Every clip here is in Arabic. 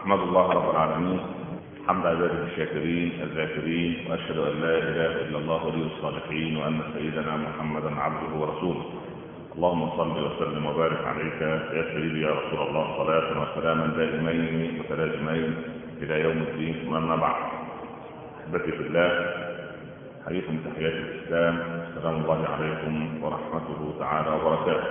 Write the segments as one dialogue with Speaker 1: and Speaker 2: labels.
Speaker 1: أحمد الله رب العالمين حمد عباده الشاكرين الذاكرين، وأشهد أن لا إله إلا الله ولي الصالحين، وأن سيدنا محمدا عبده ورسوله. اللهم صل وسلم وبارك عليك يا سيدي يا رسول الله، صلاة وسلاما دائمين متلازمين إلى يوم الدين. ثم أما بعد، أحبتي في الله، حييكم تحيات الإسلام، السلام الله عليكم ورحمته تعالى وبركاته.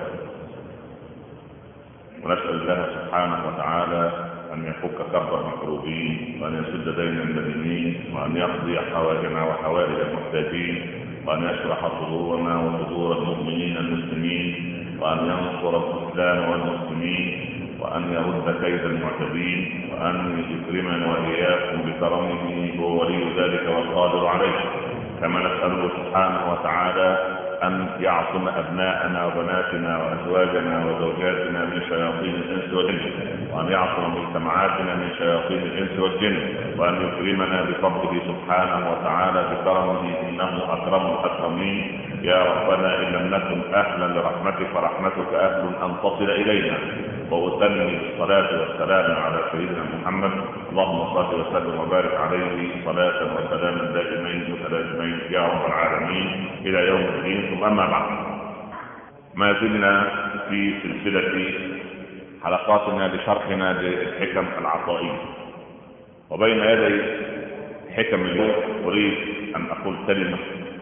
Speaker 1: ونسأل الله سبحانه وتعالى أن يفك كرب المكروبين، وأن يسد دين المدينين، وأن يقضي حوائجنا وحوائج المحتاجين، وأن يشرح صدورنا وصدور المؤمنين المسلمين، وأن ينصر الإسلام والمسلمين، وأن يرد كيد المعتدين، وأن يكرمنا وإياكم بكرمه، هو ولي ذلك والقادر عليه. كما نسأله سبحانه وتعالى أن يعصم أبناءنا وبناتنا وأزواجنا وزوجاتنا من شياطين الإنس والجن، وأن يعصم مجتمعاتنا من شياطين الإنس والجن، وأن يكرمنا بفضله سبحانه وتعالى بكرمه، إنه أكرم الأكرمين. يا ربنا إن لم نكن أهلا لرحمتك فرحمتك أهل أن تصل إلينا. وأتمم الصلاة والسلام على سيدنا محمد، اللهم صل وسلم وبارك عليه صلاة وسلاما دائمين متلازمين يا رب العالمين إلى يوم الدين. ثم أما بعد، ما زلنا في سلسلة حلقاتنا لشرحنا للحكم العطائية، وبين يدي حكم اليوم أريد أن أقول كلمة.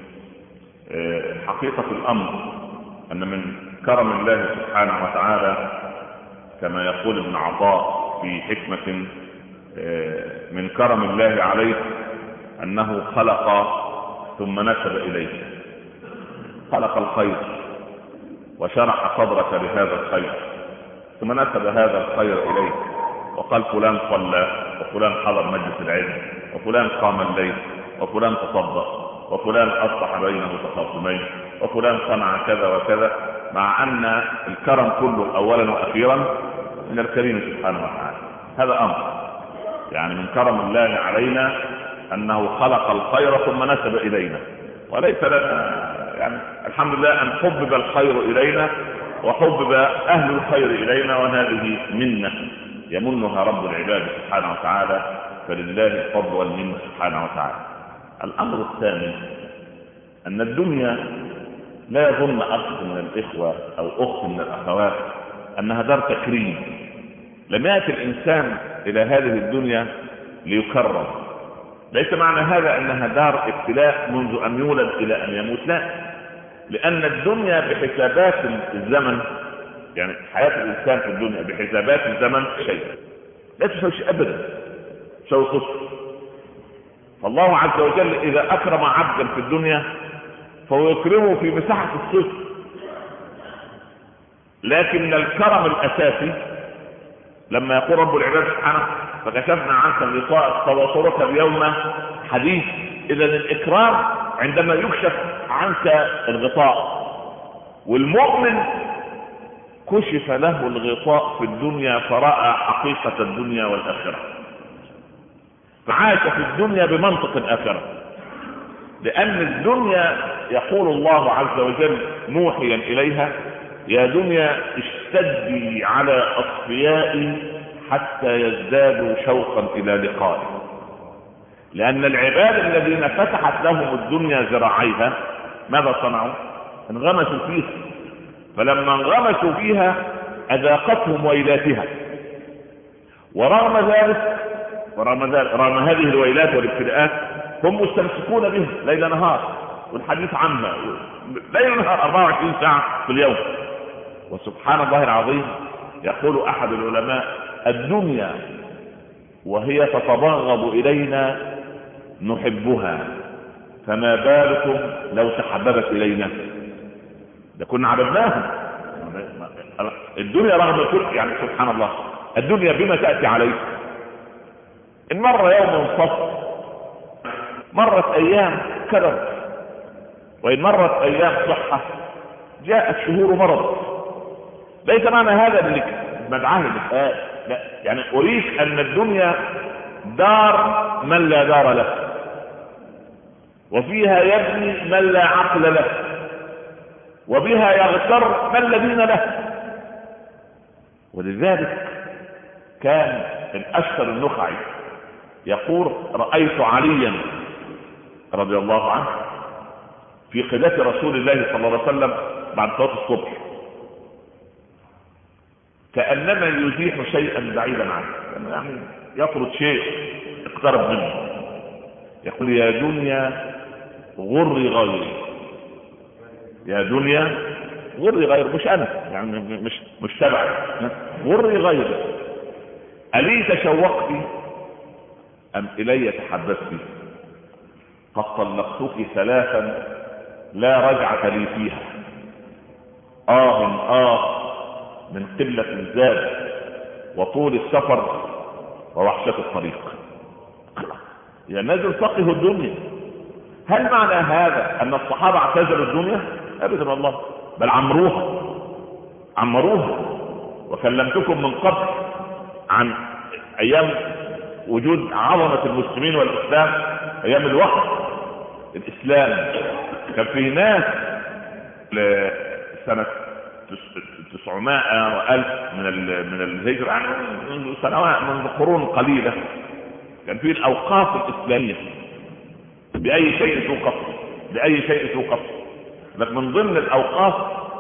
Speaker 1: حقيقة الأمر أن من كرم الله سبحانه وتعالى، كما يقول ابن عطاء في حكمة، من كرم الله عليه أنه خلق ثم نسب إليه. خلق الخير وشرح صدرك لهذا الخير، ثم نسب هذا الخير إليك وقال فلان صلى، وفلان حضر مجلس العلم، وفلان قام الليل، وفلان تصدق، وفلان أصلح بين متخاصمين، وفلان صنع كذا وكذا، مع أن الكرم كله أولا وأخيرا من الكريم سبحانه وتعالى. هذا أمر يعني من كرم الله علينا أنه خلق الخير ثم نسب إلينا، وليس لنا يعني الحمد لله أن حبب الخير إلينا وحبب أهل الخير إلينا، وهذه منة يمنها رب العباد سبحانه وتعالى، فلله الفضل والمنة سبحانه وتعالى. الأمر الثاني أن الدنيا لا يظن أخ من الإخوة أو أخت من الأخوات أنها دار تكريم. لم يأتي الإنسان إلى هذه الدنيا ليكرم. ليس معنى هذا أنها دار ابتلاء منذ أن يولد إلى أن يموت، لا، لأن الدنيا بحسابات الزمن، يعني حياة الإنسان في الدنيا بحسابات الزمن شيء لا تسوي شيء أبدا، سوى صفر. فالله عز وجل إذا أكرم عبدا في الدنيا فهو يكرمه في مساحة الصفر، لكن الكرم الأساسي لما يقول رب العباد سبحانه فكشفنا عنك الغطاء فبصرك اليوم حديث. إذا الإكرام عندما يكشف عنك الغطاء، والمؤمن كشف له الغطاء في الدنيا فرأى حقيقة الدنيا والآخرة، فعاش في الدنيا بمنطق الآخرة. لأن الدنيا يقول الله عز وجل موحيا إليها: يا دنيا اشتدي على أصفيائي حتى يزدادوا شوقا إلى لقائي. لأن العباد الذين فتحت لهم الدنيا ذراعيها ماذا صنعوا؟ انغمسوا فيها، فلما انغمسوا فيها أذاقتهم ويلاتها. ورغم ذلك رغم هذه الويلات والابتلاءات هم مستمسكون بها ليل نهار، والحديث عنها ليل نهار 24 ساعة في اليوم. وسبحان الله العظيم، يقول أحد العلماء: الدنيا وهي تتبغض إلينا نحبها، فما بالكم لو تحببت إلينا؟ ده كنا عبدناها. الدنيا رغم كل يعني سبحان الله، الدنيا بما تأتي عليك. إن مر يوم صفر، مرت أيام كرم، وإن مرت أيام صحة جاءت شهور مرض. ليس معنى هذا انك مدعاه للحياة، لا، يعني أريد أن الدنيا دار من لا دار له، وفيها يبني من لا عقل له، وبها يغتر من الذين له. ولذلك كان الأشهر النخعي يقول: رأيت عليا رضي الله عنه في قبلة رسول الله صلى الله عليه وسلم بعد صلاة الصبح كأنما يزيح شيئا بعيدا عنه، يعني يطرد شيء اقترب منه. يقول: يا دنيا غري غيري، يا دنيا غري غيري، مش انا، يعني مش تبعي، غري غيري، ألي تشوقت أم إلي تحدثت؟ قد طلقتك ثلاثا لا رجعة لي فيها، من قلة الزاد وطول السفر ووحشة الطريق. يا نازل فقه الدنيا. هل معنى هذا أن الصحابة اعتزلوا الدنيا؟ أبدا والله، بل عمروها. وكلمتكم من قبل عن أيام وجود عظمة المسلمين والإسلام، أيام الوقت الإسلام كان فيه ناس لسنة 900 وألف من الهجرة، يعني من سنوات، من قرون قليلة، كان فيه الأوقاف الإسلامية بأي شيء توقف. لكن من ضمن الأوقاف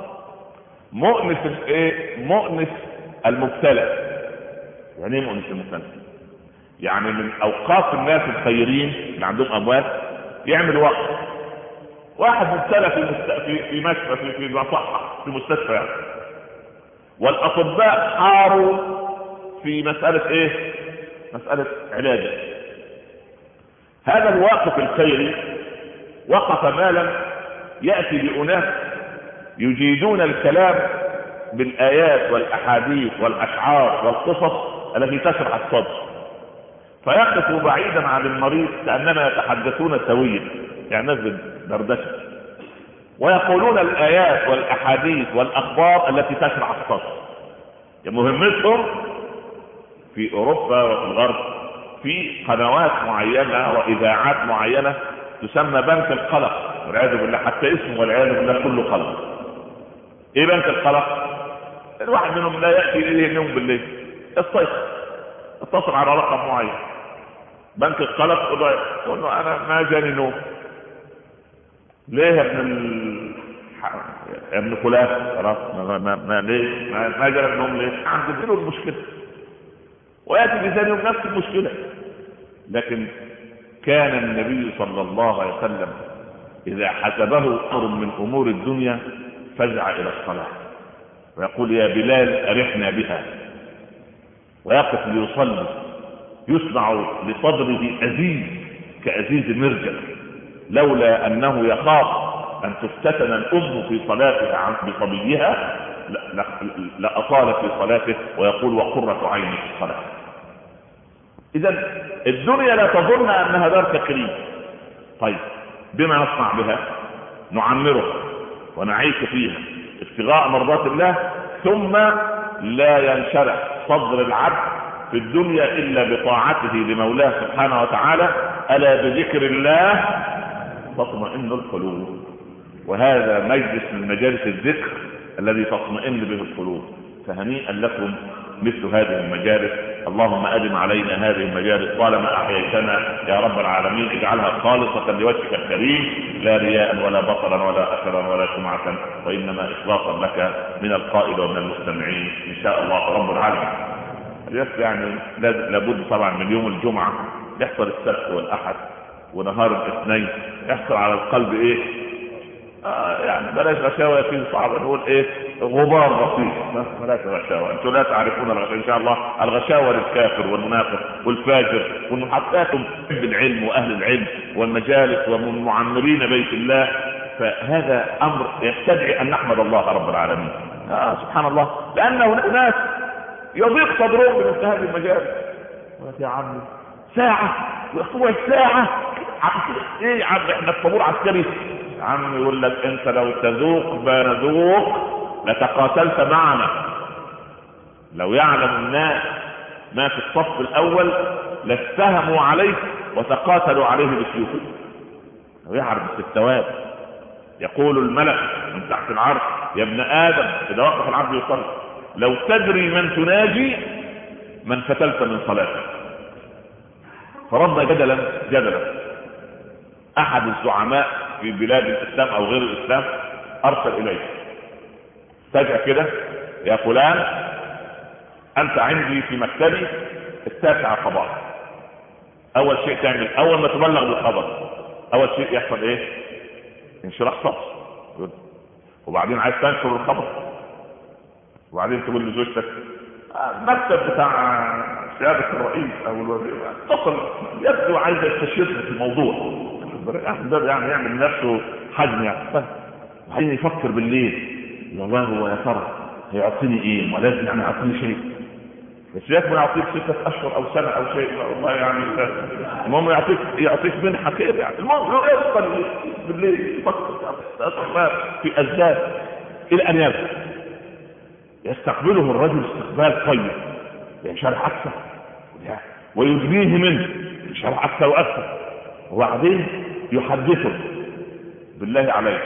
Speaker 1: مؤنس المبتلى. يعني ايه مؤنس المبتلى؟ يعني من أوقاف الناس الخيرين اللي عندهم أموال يعمل وقت واحد مبتلى في مشفى، في مصحة، في مستشفى يعني. والأطباء حاروا في مسألة علاجه. هذا الواقف الخيري وقف مالا يأتي بأناس يجيدون الكلام بالآيات والأحاديث والأشعار والقصص التي تشرح الصدر، فيقف بعيدا عن المريض كأنما يتحدثون سويا، يعني ناس دردشة، ويقولون الآيات والأحاديث والأخبار التي تشرح الصدر. مهمتهم في أوروبا وفي الغرب في قنوات معينة وإذاعات معينة تسمى بنك القلق، والعياذ بالله، حتى اسمه والعياذ بالله كله قلق. ايه بنك القلق؟ الواحد منهم لا يأتي إليه اليوم بالليل، اتصل على رقم معين، بنك القلق، يقول له: انا ما جاني نوم. ليه يا ابن فلان؟ خلاص ليه ما جاني نوم؟ ليه؟ عند له المشكلة، ويأتي بثاني يوم نفس المشكلة. لكن كان النبي صلى الله عليه وسلم إذا حسبه أمر من أمور الدنيا فزع إلى الصلاة ويقول: يا بلال أرحنا بها، ويقف ليصلي، يسمع لصدره أزيز كأزيز المرجل، لولا أنه يخاف أن تفتتن الأم في صلاتها بصبيها لأطال في صلاته، ويقول: وقرة عيني في الصلاة. إذن الدنيا لا تظن أنها دار تكريم. طيب، بما نصنع بها؟ نعمرها ونعيش فيها ابتغاء مرضات الله، ثم لا ينشرح صدر العبد في الدنيا إلا بطاعته لمولاه سبحانه وتعالى. ألا بذكر الله تطمئن القلوب. وهذا مجلس من مجالس الذكر الذي تطمئن به القلوب. فهنيئا لكم مثل هذه المجالس. اللهم أدم علينا هذه المجالس طالما أحييتنا يا رب العالمين. اجعلها خالصة لوجهك الكريم، لا رياء ولا بطرا ولا أثرا ولا سمعة، وإنما إخلاصا لك من القائل ومن المستمعين إن شاء الله رب العالمين. يعني لابد طبعا من يوم الجمعة يحصل السبت والأحد ونهار الاثنين يحصل على القلب يعني بلاش غشاوة، يكون صعب نقول غبار بسيط، بلاش غشاوة. انتم لا تعرفون الغشاوة ان شاء الله. الغشاوة للكافر والمنافق والفاجر والمحققهم بالعلم واهل العلم والمجالس والمعمرين بيت الله. فهذا امر يستدعي ان نحمد الله رب العالمين. سبحان الله، لانه ناس يضيق صدرهم بمثل هذه المجالس. يا عم ساعة ويخطوها ساعة، ايه يا عم احنا في طابور عسكري؟ عم يقول لك: انت لو تذوق ما نذوق لتقاتلت معنا. لو يعلم الناس ما في الصف الاول لاستهموا عليه وتقاتلوا عليه بسيوفهم. لو يعرف الثواب. يقول الملك من تحت العرش: يا ابن ادم، اذا وقف العبد يصلي، لو تدري من تناجي من فتلت من صلاتك. فرد جدلا احد الزعماء في بلاد الاسلام او غير الاسلام، ارسل اليه فجأة كده: يا فلان انت عندي في مكتبي 9 صباحا. اول شيء تعمل اول ما تبلغ بالخبر، اول شيء يحصل ايه؟ انشراح صدر. وبعدين عايز تنشر الخبر، وبعدين تقول لزوجتك المكتب بتاع سيادة الرئيس او الوزير اتصل يبدو عايز يستشير في الموضوع، ده يعني يعمل نفسه حجم يعني. وبعدين يفكر بالليل: والله هو يا ترى هيعطيني ايه؟ ولازم يعني يعطيني شيء، بس يكون يعطيك 6 أشهر او سنة او شيء، والله يعني المهم يعطيك منحة خير يعني. المهم يفكر بالليل، يفكر في اسباب الى ان يرجع. يستقبله الرجل استقبال طيب، ينشرح اكثر ويدنيه منه، ينشرح اكثر واكثر. وبعدين يحدثه: بالله عليك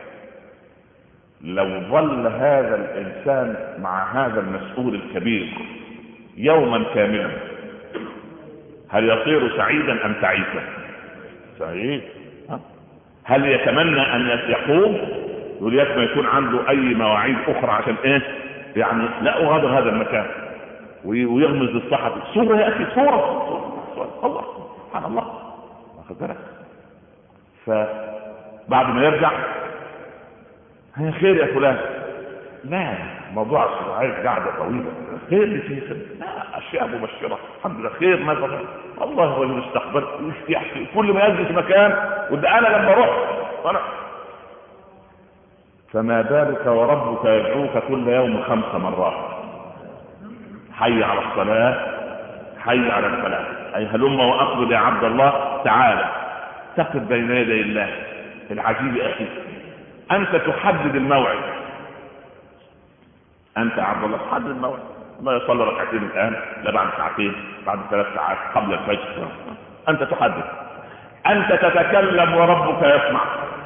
Speaker 1: لو ظل هذا الانسان مع هذا المسؤول الكبير يوما كاملا هل يصير سعيدا ام تعيسا؟ سعيد. هل يتمنى ان يقوم وليت ما يكون عنده اي مواعيد اخرى عشان ايه يعني لا اغادر هذا المكان، ويغمز للصحفي صورة يا اخي، صورة الله سبحان الله، واخد بالك؟ فبعد ما يرجع: هي خير يا فلان؟ لا، موضوع عايز قاعدة طويلة. خير اللي فيه خير؟ لا، اشياء مبشرة الحمد لله، خير مثلا الله هو المستقبل يحكي كل ما يجلس مكان. وده انا لما رحت فما بالك وربك يدعوك كل يوم 5 مرات: حي على الصلاة، حي على الفلاح، اي هلم واقبل يا عبد الله، تعالى تقف بين يدي الله. العجيب اخي، انت تحدد الموعد، انت يا عبد الله تحدد الموعد. ما يصلي ركعتين الان، لا بعد ساعتين، بعد 3 ساعات، قبل الفجر، انت تحدد. انت تتكلم وربك يسمع،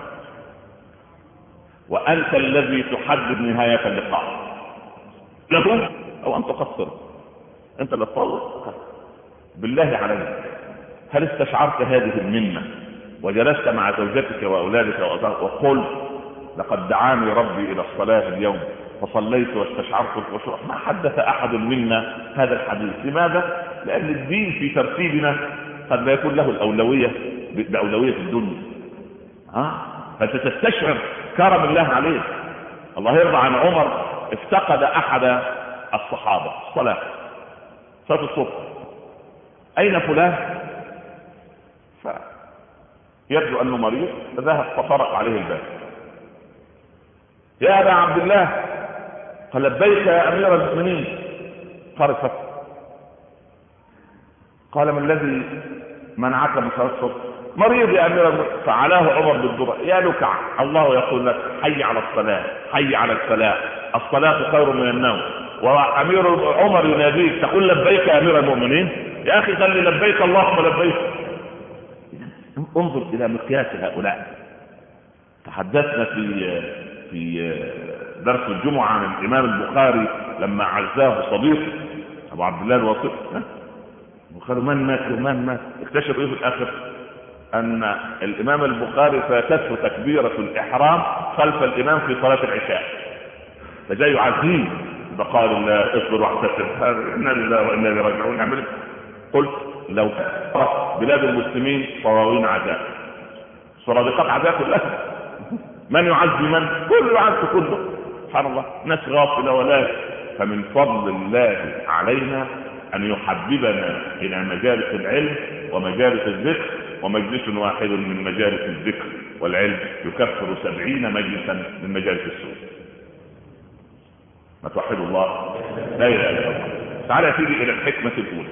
Speaker 1: وانت الذي تحدد نهاية اللقاء له او ان تقصر. انت اللي تطلق. بالله عليك هل استشعرت هذه المنة وجلست مع زوجتك واولادك وقلت: لقد دعاني ربي الى الصلاة اليوم فصليت واستشعرت الخشوع؟ ما حدث احد منا هذا الحديث. لماذا؟ لان الدين في ترتيبنا قد لا يكون له الاولوية باولوية الدنيا. فانت تستشعر كرم الله عليك. الله يرضى عن عمر، افتقد احد الصحابة صلاة الصبح: اين فلان؟ فيبدو انه مريض، فذهب فطرق عليه الباب: يا ابا عبد الله. قال: لبيك يا امير المؤمنين. قال: فتح. قال: ما الذي منعك من صلاة الصبح؟ مريض يا امير المؤمنين. فعلاه عمر بالدرة: يا لكع، الله يقول لك: حي على الصلاة، حي على الفلاح، الصلاة خير من النوم. وامير عمر يناديك تقول: لبيك يا امير المؤمنين؟ يا اخي قال لي: لبيك اللهم لبيك. انظر الى مقياس هؤلاء. تحدثنا في درس الجمعة عن الامام البخاري لما عزاه صديق ابو عبد الله الواسطي. البخاري من مات اكتشف ايه في الاخر؟ ان الامام البخاري فاتته تكبيرة الاحرام خلف الامام في صلاة العشاء، فجاء يعزيه بقال الله: اصبر واحتسب، انا لله وانا اليه راجعون. نعمل. قلت: لو بلاد المسلمين صواوين عزاء، صرادقات عزاء كلها، من يعزي من؟ كل يعزي كله. سبحان الله، ناس غافلة. ولا فمن فضل الله علينا ان يحببنا الى مجالس العلم ومجالس الذكر، ومجلس واحد من مجالس الذكر والعلم يكفر 70 مجلسا من مجالس السوء. ما توحد الله، لا اله الا الله. تعالى تيجي الى الحكمة الاولى.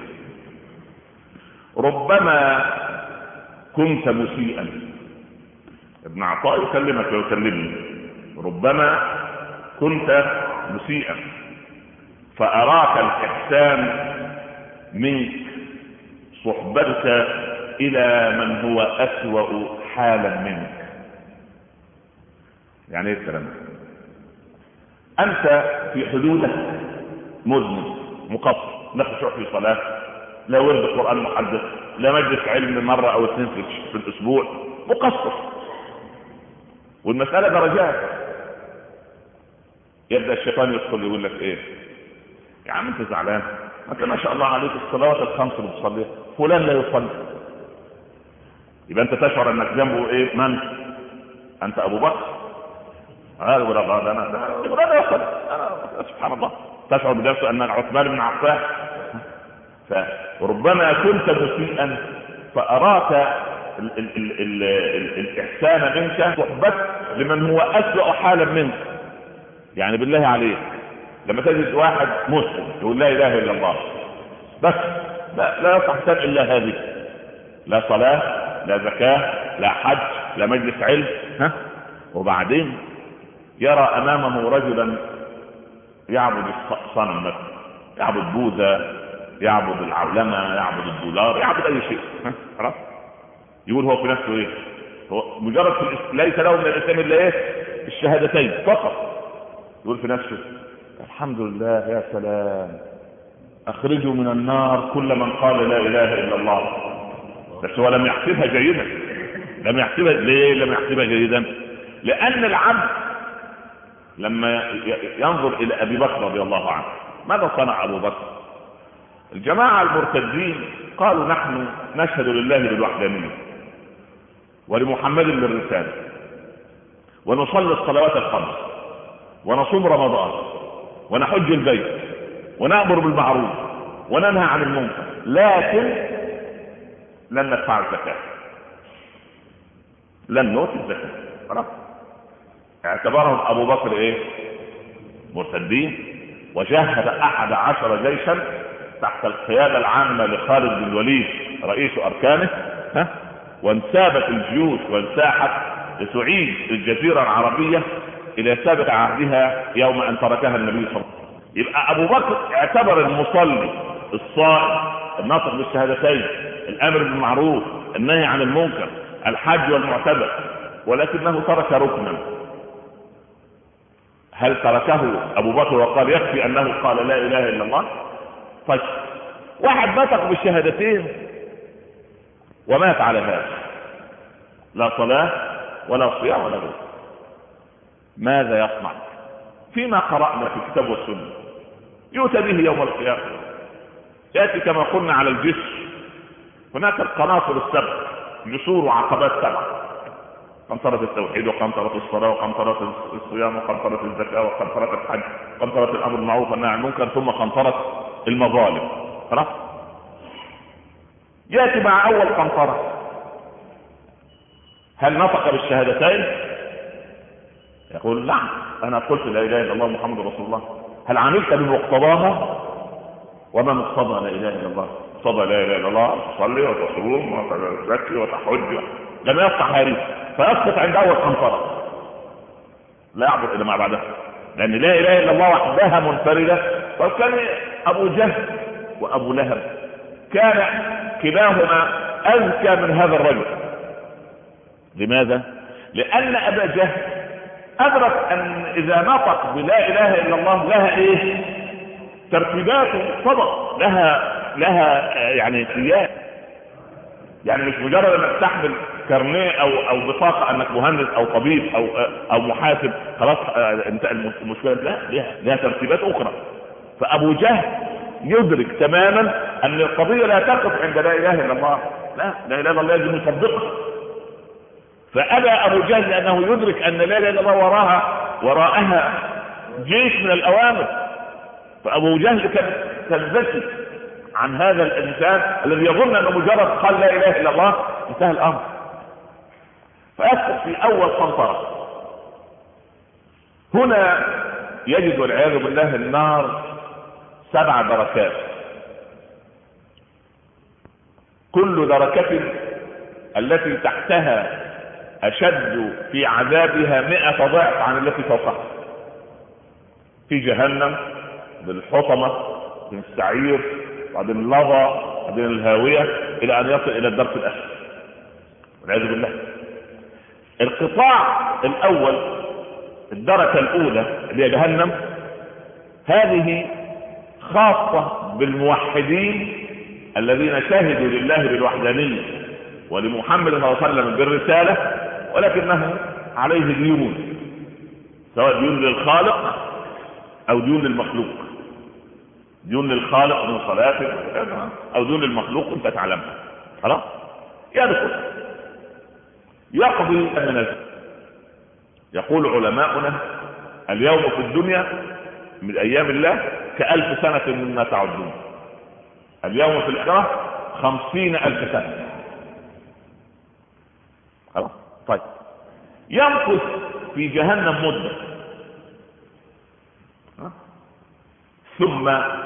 Speaker 1: ربما كنت مسيئا. ابن عطاء يكلمك ويكلمني: ربما كنت مسيئا فأراك الإحسان منك صحبتك إلى من هو أسوأ حالا منك. يعني ايه الكلام؟ أنت في حدودك مذنب مقصر، لا خشوع في صلاة، لا ورد قرآن محدث، لا مجلس علم مرة او اثنين في الاسبوع، مقصر. والمسألة درجات. يبدأ الشيطان يدخل يقول لك ايه يا عم انت زعلان، انت ما شاء الله عليك الصلوات الخمس اللي بتصليها، فلان لا يصلي. يبقى انت تشعر انك جنبه ايه؟ من انت؟ ابو بكر. هذا ولا غاد انا ولا يصلي. سبحان الله، تشعر بنفسه ان عثمان بن عفان. فربما كنت مسيئا فاراك الاحسان منك صحبت لمن هو اسوأ حالا منك. يعني بالله عليك لما تجد واحد مسلم يقول لا اله الا الله بس لا يصح الا هذه، لا صلاة لا زكاة لا حج لا مجلس علم، وبعدين يرى امامه رجلا يعبد الصنم مثلا، يعبد بوذا، يعبد العولمة، يعبد الدولار، يعبد اي شيء، خلاص يقول هو في نفسه ايه؟ هو مجرد ليس له من الاسلام الا ايه؟ الشهادتين فقط. يقول في نفسه الحمد لله، يا سلام، اخرجوا من النار كل من قال لا اله الا الله. بس هو لم يحسبها جيدا. لم يحسبها. ليه لم يحسبها جيدا؟ لان العبد لما ينظر الى ابي بكر رضي الله عنه، ماذا صنع ابو بكر؟ الجماعة المرتدين قالوا نحن نشهد لله بالوحدانية ولمحمد بالرسالة، ونصلي الصلوات الخمس، ونصوم رمضان، ونحج البيت، ونأمر بالمعروف، وننهى عن المنكر، لكن لن ندفع الزكاة، لن نؤتي الزكاة. خلاص اعتبرهم ابو بكر ايه؟ مرتدين. وجهز 11 جيشا تحت القيادة العامة لخالد بن الوليد رئيس اركانه، وانسابت الجيوش وانساحت لتعيد الجزيرة العربية الى سابق عهدها يوم ان تركها النبي صلى الله عليه وسلم. يبقى ابو بكر اعتبر المصلي الصائم الناطق بالشهادتين الامر بالمعروف النهي عن المنكر الحج والمعتمر، ولكنه ترك ركنا. هل تركه ابو بكر وقال يكفي انه قال لا اله الا الله؟ طيب واحد نطق بالشهادتين ومات على هذا، لا صلاة ولا صيام ولا غيره، ماذا يصنع؟ فيما قرأنا في الكتاب والسنة يؤتى به يوم القيامة، يأتي كما قلنا على الجسر، هناك القناطر السبع، جسور وعقبات سبع، قنطرة التوحيد وقنطرة الصلاة وقنطرة الصيام وقنطرة الزكاة وقنطرة الحج وقنطرة الأمر بالمعروف والنهي عن المنكر، ثم قنطرة المظالم. خلاص يأتي مع أول قنطرة، هل نطق بالشهادتين؟ يقول نعم أنا قلت لا إله إلا الله محمد رسول الله. هل عملت بمقتضاها؟ وما مقتضى لا إله إلا الله؟ مقتضى لا إله إلا الله تصلي وتصوم وتزكي وتحج، لم يفتح هذه فيسقط عند أول قنطرة، لا يعبد إلا ما بعدها، لأن لا إله إلا الله وحدها منفردة. وكان أبو جهل وأبو لهب كان كلاهما أذكى من هذا الرجل. لماذا؟ لأن أبا جهل أدرك أن إذا نطق بلا إله إلا الله لها إيه؟ ترتيبات صدق، لها يعني سياسة، يعني مش مجرد أنك تحمل كارنيه أو بطاقة أنك مهندس أو طبيب أو محاسب خلاص انت المشكلة، لا لها ترتيبات أخرى. فأبو جهل يدرك تماما أن القضية لا تقف عند لا إله إلا الله، لا إله إلا الله يجب يصدقها. فأبى أبو جهل لأنه يدرك أن لا إله إلا الله وراءها جيش من الأوامر. فأبو جهل كان ذكي عن هذا الإنسان الذي يظن أنه مجرد قال لا إله إلا الله انتهى الأمر. فأسقط في أول قنطرة. هنا يجد والعياذ بالله النار 7 دركات، كل دركة التي تحتها أشد في عذابها 100 ضعف عن التي فوقها. في جهنم، بالحطمة، من السعير، بعدين اللظى، بعدين الهاوية، إلى أن يصل إلى الدرك الأسفل والعياذ بالله. القطاع الأول، الدركة الأولى اللي هي جهنم، هذه خاصة بالموحدين الذين شهدوا لله بالوحدانية ولمحمد صلى الله عليه وسلم بالرسالة، ولكنه عليه ديون، سواء ديون للخالق او ديون للمخلوق. ديون للخالق من صلاته او ديون للمخلوق انت تعلمها. خلاص يدخل يقضي من الزكاة. يقول علماؤنا اليوم في الدنيا من ايام الله ك1000 سنة مما تعدون. اليوم في الآخرة 50,000 سنة. خلاص طيب يمكث في جهنم مدة، ثم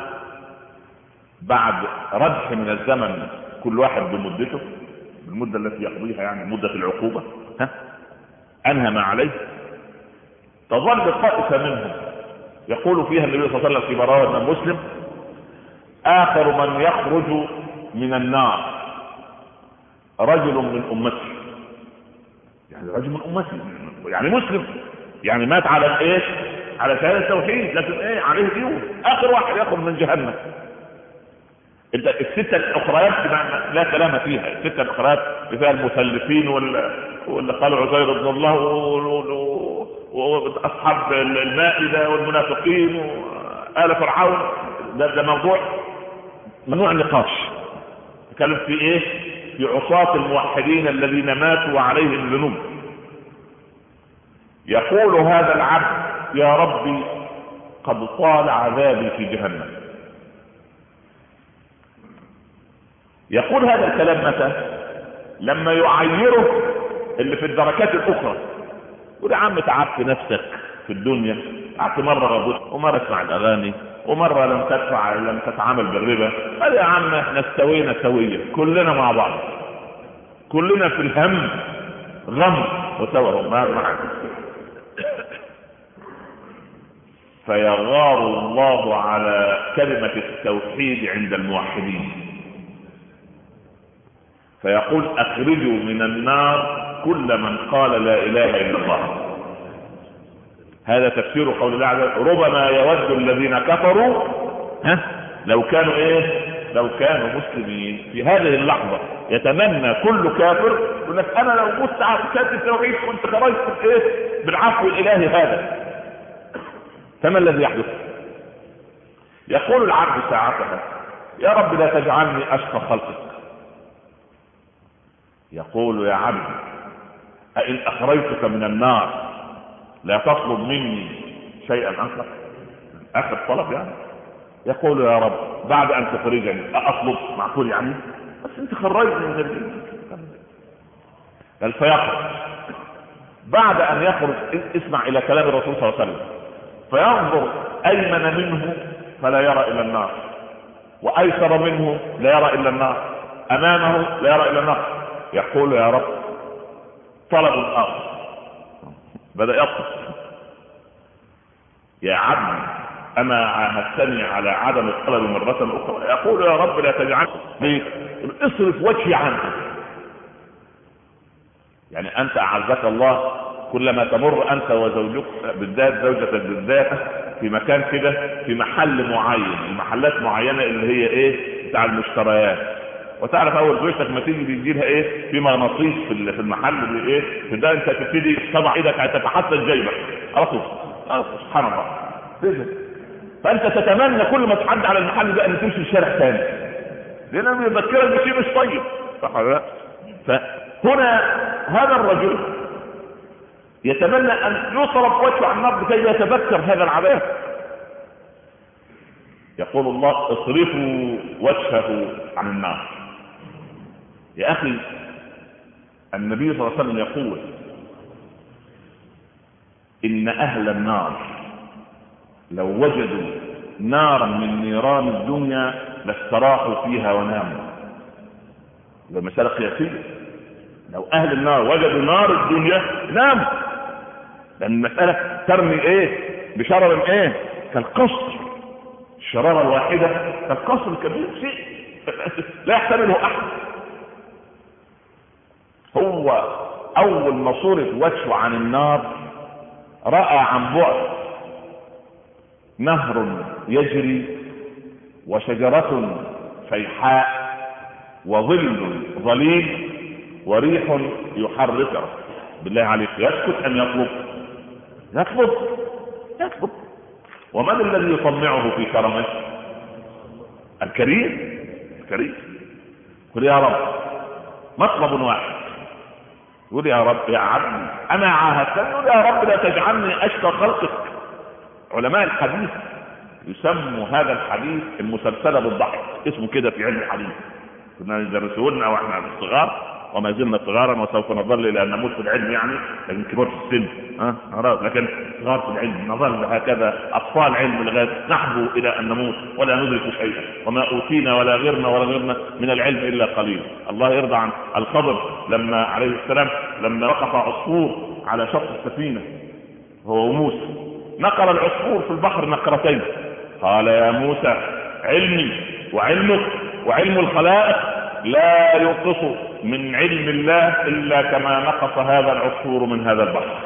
Speaker 1: بعد ردح من الزمن كل واحد بمدته، بالمدة التي يقضيها يعني مدة العقوبة، أنهى ما عليه، تظل طائفة منهم يقول فيها النبي صلى الله عليه وسلم في براءة مسلم: آخر من يخرج من النار رجل من أمتي. يعني رجل من أمتي يعني مسلم، يعني مات على ايه؟ على شهادة التوحيد، لكن ايه عليه ديون. آخر واحد يخرج من جهنم. الستة الأخريات لا كلام فيها. الستة الأخريات فيها المثلثين واللي قالوا عزير ابن الله وأصحاب المائدة والمنافقين وآل فرعون. ده موضوع ممنوع النقاش. تكلم في ايه؟ في عصاة الموحدين الذين ماتوا وعليهم ذنوب. يقول هذا العبد: يا ربي قد طال عذابي في جهنم. يقول هذا الكلام متى؟ لما يعيره اللي في الدركات الاخرى. يقول: يا عم تعبت نفسك في الدنيا، قعدت مرة غبوت ومرة اسمع الاغاني ومرة لم تتعامل بالربا. قال: يا عم احنا استوينا سوية، كلنا مع بعض، كلنا في الهم غم وسوى معك. فيغار الله على كلمة التوحيد عند الموحدين، فيقول: اخرجوا من النار كل من قال لا اله الا الله. هذا تفسير قول الله عز وجل: ربما يود الذين كفروا لو كانوا لو كانوا مسلمين. في هذه اللحظة يتمنى كل كافر يقول لك: انا لو مت على شهادة التوحيد كنت خرجت بالعفو الالهي هذا. فما الذي يحدث؟ يقول العبد ساعتها: يا رب لا تجعلني اشقى خلقك. يقول: يا عبد أئن أخرجتك من النار لا تطلب مني شيئا آخر؟ آخر طلب يعني. يقول: يا رب بعد أن تخرجني أطلب؟ معقول يعني؟ بس أنت خرجني من الدين. بل فيخرج. بعد أن يخرج اسمع إلى كلام الرسول صلى الله عليه وسلم: فينظر أيمن منه فلا يرى إلا النار، وأيسر منه لا يرى إلا النار، أمامه لا يرى إلا النار. يقول: يا رب طلب آخر. بدأ يطلب: يا عبد أما عاهدتني على عدم الطلب مرة أخرى؟ يقول: يا رب لا تجعلني اصرف وجهي عنك. يعني أنت أعزك الله كلما تمر أنت وزوجك بالذات، زوجتك بالذات، في مكان كده في محل معين، المحلات معينة اللي هي بتاع المشتريات، وتعرف اول زوجتك ما تيجي بيجيلها في مغناطيس في المحل في ده، انت تبتدي تضع ايدك هتتحسس جيبك على طول. سبحان الله. فانت تتمنى كل ما تعدي على المحل ده ان تمشي الشارع ثاني، لانه بيذكرك بشيء مش طيب، صح ولا لا؟ فهنا هذا الرجل يتمنى ان يصرف وجهه عن النار لكي يتذكر هذا العذاب. يقول الله: اصرفوا وجهه عن النار. يا اخي النبي صلى الله عليه وسلم يقول: ان اهل النار لو وجدوا نارا من نيران الدنيا لاستراحوا فيها وناموا. ده مسألة قياسية. لو اهل النار وجدوا نار الدنيا ناموا، لان المسألة ترمي بشرر كالقصر. الشرارة الواحدة كالقصر الكبير، شيء لا يحتمله احد. هو اول ما صرف وجهه عن النار رأى عن بعد نهر يجري وشجرة فيحاء وظل ظليل وريح يحركه. بالله عليك يسكت أم يطلب؟ يطلب. ومن الذي يطمعه في كرمه؟ الكريم. قل يا رب مطلب واحد، يقول يا رب يا عبدي أنا عاهدتني، يقول يا رب لا تجعلني أشقى خلقك. علماء الحديث يسموا هذا الحديث المسلسلة بالضحك، اسمه كده في علم الحديث، كنا ندرسونا واحنا صغار وما زلنا صغارا وسوف نظل الى ان نموت في العلم، يعني لكن كبار في السن لكن صغار في العلم نظل هكذا اطفال علم لغايه نحبو الى ان نموت ولا ندرك شيئا، وما اوتينا ولا غيرنا من العلم الا قليل. الله يرضى عن الخضر لما عليه السلام لما وقف عصفور على شط السفينه هو وموسى، نقر العصفور في البحر نقرتين، قال يا موسى علمي وعلمك وعلم الخلائق لا ينقص من علم الله إلا كما نقص هذا العصفور من هذا البحر.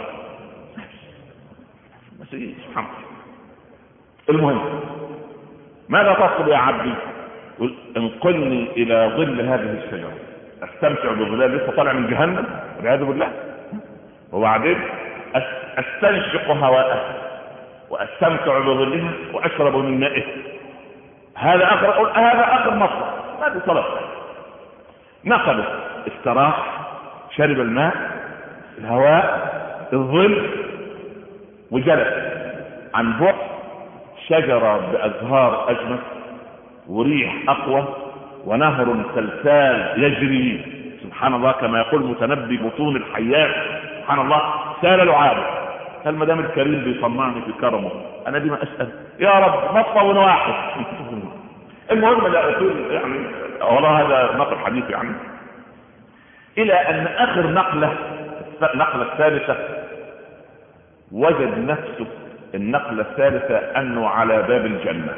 Speaker 1: سبحان الله. المهم ماذا تطلب يا عبدي؟ انقلني إلى ظل هذه الشجرة استمتع بظلال لسه طالع من جهنم والعياذ بالله، وبعدين استنشق هواءه واستمتع بظلها واشرب من مائه. هذا اخر مطلب، ما في طلب. نقل استراح، شرب الماء، الهواء، الظل، وجلس عن بعد شجرة بأزهار أجمل وريح أقوى ونهر سلسال يجري سبحان الله كما يقول متنبي بطون الحيات سبحان الله سال لعابه. هل مدام الكريم بيطمعني في كرمه أنا دي ما أسأل يا رب مطلب واحد. المهم لا أقول يعني والله هذا نقل حديث يعني إلى أن آخر نقلة الثالثة وجد نفسه النقلة الثالثة أنه على باب الجنة.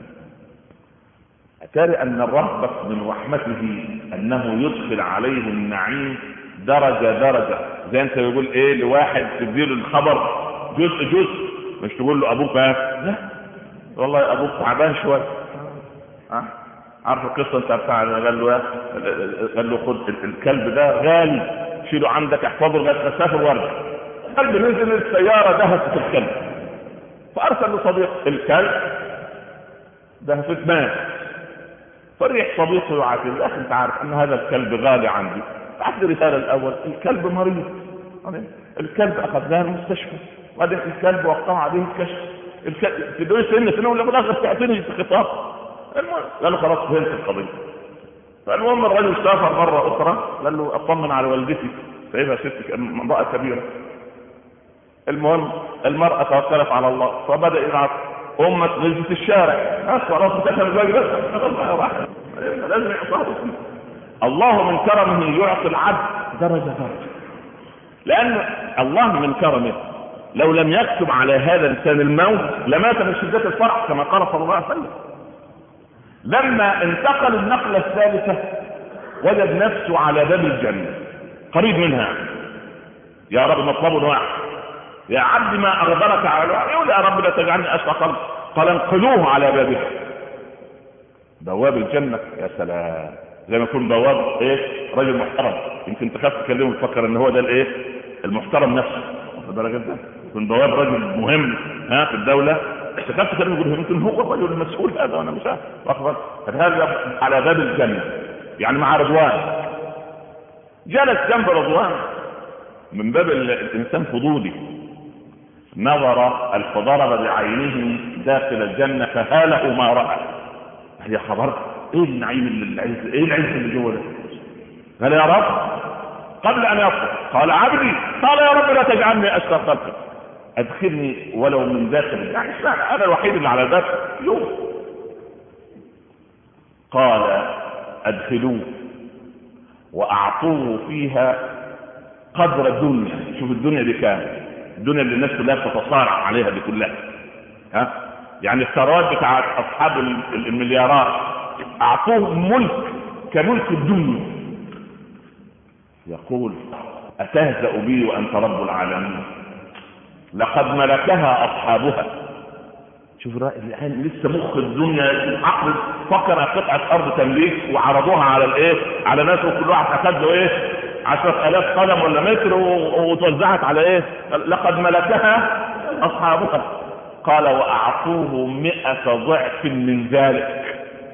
Speaker 1: أتاري أن الرب من رحمته أنه يدخل عليه النعيم درجة زي أنت يقول إيه لواحد تدير الخبر جزء مش تقول له أبوك لا والله أبوك تعبان شوية عارف القصة انت بتاع قال له خد الكلب ده غالي شيله عندك احفظه لغايه مسافه وارجع. الكلب نزل السيارة دهست الكلب فارسل له صديق الكلب دهست مات. فريح صديقه يعاتب يا اخي انت عارف ان هذا الكلب غالي عندي، بعت لي رسالة الاول الكلب مريض، الكلب اخذناه المستشفى وبعدين الكلب وقع عليه الكشف، الكلب في دول سنة ولا بالاخر تعطيني الخطاب. المهم قالوا خلاص فهمت القضية. فالمهم الرجل سافر مرة أخرى قال له أطمن على والدتي سيبها ستك امرأة كبيرة. المهم المرأة توكلت على الله فبدأ يبعث أمة نزلت الشارع خلاص بتفهم الواجب لازم يعطاه. الله من كرمه يعطي العبد درجة لأن الله من كرمه لو لم يكتب على هذا الإنسان الموت لمات من شدة الفرح كما قال صلى الله عليه وسلم. لما انتقل النقلة الثالثة وجد نفسه على باب الجنة قريب منها. يا رب مطلب واحد يا عبد ما أغضرك على الوعي يقول يا رب لا تجعلني أشقى خلق قال انقلوه على بابها بواب الجنة. يا سلام زي ما يكون بواب ايه رجل محترم يمكن تخاف تكلمه تفكر ان هو ده الايه المحترم نفسه درجة ده يكون بواب رجل مهم في الدولة تخاف تكلمه يقول يمكن هو الرجل المسؤول هذا وانا مش عارف. هذا على باب الجنة يعني مع رضوان جلس جنب رضوان من باب الانسان فضولي نظر الفضارة بعينه داخل الجنة فهاله ما رأى. يا خبر ايه النعيم اللي ايه العز اللي جوه ده؟ قال يا رب قبل ان يطلع قال عبدي قال يا رب لا تجعلني اشقى خلقك ادخلني ولو من داخل يعني انا الوحيد اللي على باب يوم. قال ادخلوه واعطوه فيها قدر الدنيا. شوف الدنيا دي كام الدنيا اللي الناس كلها بتتصارع عليها دي كلها يعني الثروات بتاعت اصحاب المليارات اعطوه ملك كملك الدنيا. يقول اتهزأ بي وانت رب العالمين لقد ملكها اصحابها. شوف الآن لسه مخ الدنيا عقل فكر قطعة أرض تمليك وعرضوها على الإيه، على ناس، وكل واحد أخذ له إيه 10,000 قدم ولا متر وتوزعت على إيه. لقد ملكها أصحابها. قال وأعطوه 100 ضعف من ذلك.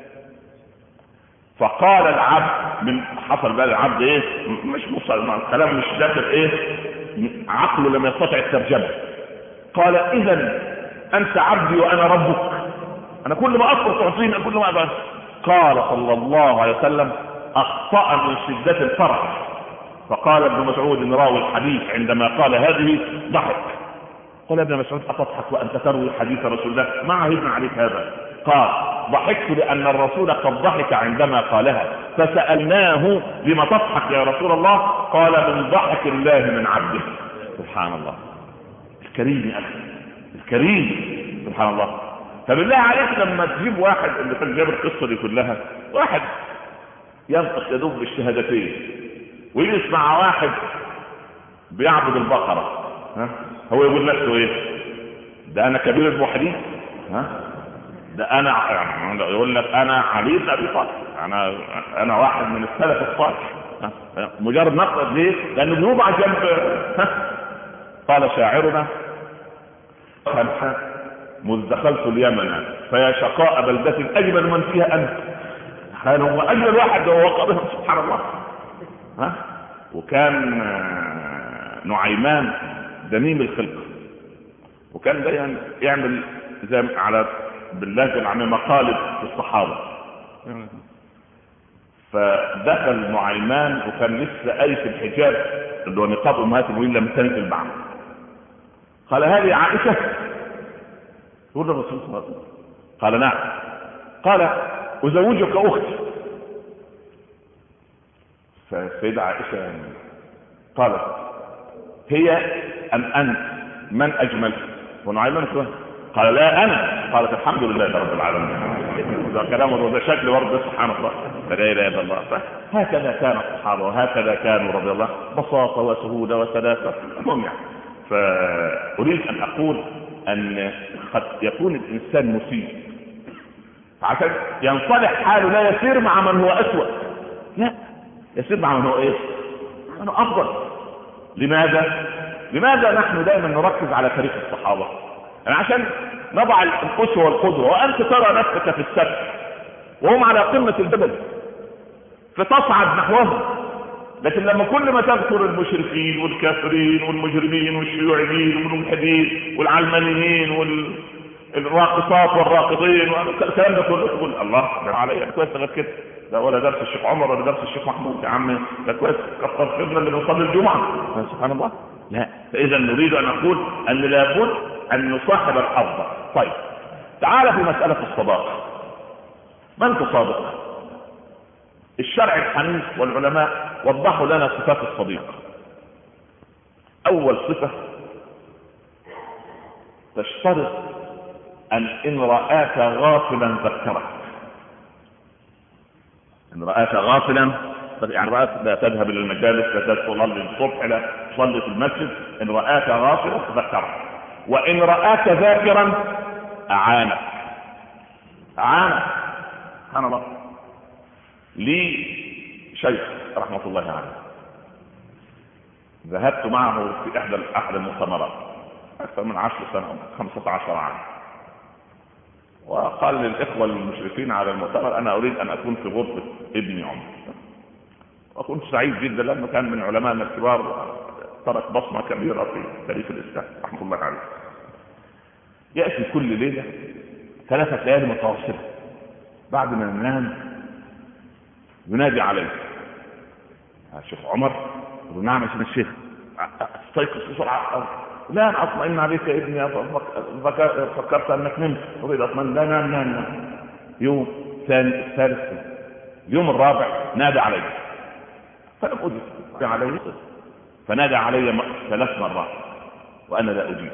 Speaker 1: فقال العبد، من حصل بقى العبد إيه، مش مصر الكلام مش داخل إيه، عقله لم يستطع الترجمة. قال إذن أنت عبدي وأنا ربك، أنا كل ما أطلب تعطيني، كل ما أبقى. قال صلى الله عليه وسلم أخطأ من شدة الفرح. فقال ابن مسعود راوي الحديث عندما قال هذه ضحك. قال يا ابن مسعود أتضحك وأنت تروي حديث رسول الله؟ ما عهدنا عليك هذا. قال ضحكت لأن الرسول قد ضحك عندما قالها، فسألناه لما تضحك يا رسول الله؟ قال من ضحك الله من عبده. سبحان الله الكريم يا أخي، الكريم سبحان الله. فبالله عليك لما تجيب واحد اللي كان جاب القصة دي كلها، واحد ينطق يدوب بالشهادتين ويسمع واحد بيعبد البقرة، هو يقول نفسه ايه؟ ده انا كبير الموحدين، ده انا يقول لك انا علي بن ابي طالب، انا واحد من السلف الصالح. مجرد نقد ليه؟ لانه بيوضع جنب. قال شاعرنا خمسة مذ دخلت اليمن فيا شقاء بلدة اجمل من فيها انت. كان هو اجمل واحد وهو قابلهم سبحان الله. وكان نعيمان دميم الخلق، وكان دايما يعمل زي على باللهجة العامية مقالب في الصحابة. فدخل نعيمان وكان لسه آية الحجاب اللي هو نقاب أمهات المؤمنين لم تنزل بعد. قال هذه عائشة؟ يقول الرسول صلى الله عليه وسلم قال نعم. قال أزوجك أختي. فالسيدة عائشة قالت هي أم أنت من أجمل؟ ونعيمان قال لا أنا. قالت الحمد لله رب العالمين. ده كلام وده شكل ورد سبحان الله، لا إله إلا الله. هكذا كان الصحابة وهكذا كانوا رضي الله، بساطة وسهولة وسلاسة. المهم يعني فأريد أن أقول أن قد يكون الإنسان مسيء عشان ينصلح حاله، لا يسير مع من هو أسوأ، لا يسير مع من هو إيه؟ أنا أفضل. لماذا نحن دائما نركز على تاريخ الصحابة؟ يعني عشان نضع الأسوة والقدوة، وأنت ترى نفسك في السبت وهم على قمة الجبل فتصعد نحوهم. لكن لما كل ما تذكر المشركين والكافرين والمجرمين والشيوعيين والملحدين والعلمانيين والراقصات والراقصين والكلام ده كله تقول الله ده عليا كويس غير كده، ده ولا درس الشيخ عمر ولا درس الشيخ محمود يا عم، ده كويس كثر خيرنا اللي بنصلي الجمعة سبحان الله. لا، فإذا نريد أن نقول أن لابد أن نصاحب الأفضل. طيب تعال في مسألة الصداقة، من تصادق؟ الشرع الحنيف والعلماء وضحوا لنا صفات الصديق. أول صفة تشترط إن رآك غافلا ذكرك. إن رآك غافلا يعني رآك لا تذهب إلى المجالس، لا تصلي الصبح، لا تصلي في المسجد. إن رآك غافلا ذكرك، وإن رآك ذاكرا أعانك. سبحان الله. لي شيخ رحمة الله عليه ذهبت معه في أحد المؤتمرات أكثر من 10 سنة 15 عام، وقال للإخوة المشرفين على المؤتمر أنا أريد أن أكون في غرفة ابني عمر. وكنت سعيد جدا لأنه كان من علماءنا الكبار، ترك بصمة كبيرة في تاريخ الإسلام رحمة الله عليه. يأتي كل ليلة 3 ليالي متواصلة بعد ما ننام ينادي عليه الشيخ عمر. يقول نعم يا سيدنا الشيخ، استيقظ بسرعة. لا أنا أطمئن عليك يا ابني، فكرت أنك نمت. أريد أطمئن. لا نام. يوم ثاني، الثالث، اليوم الرابع نادى علي، فلم أجب. فنادى علي 3 مرات وأنا لا أجيب.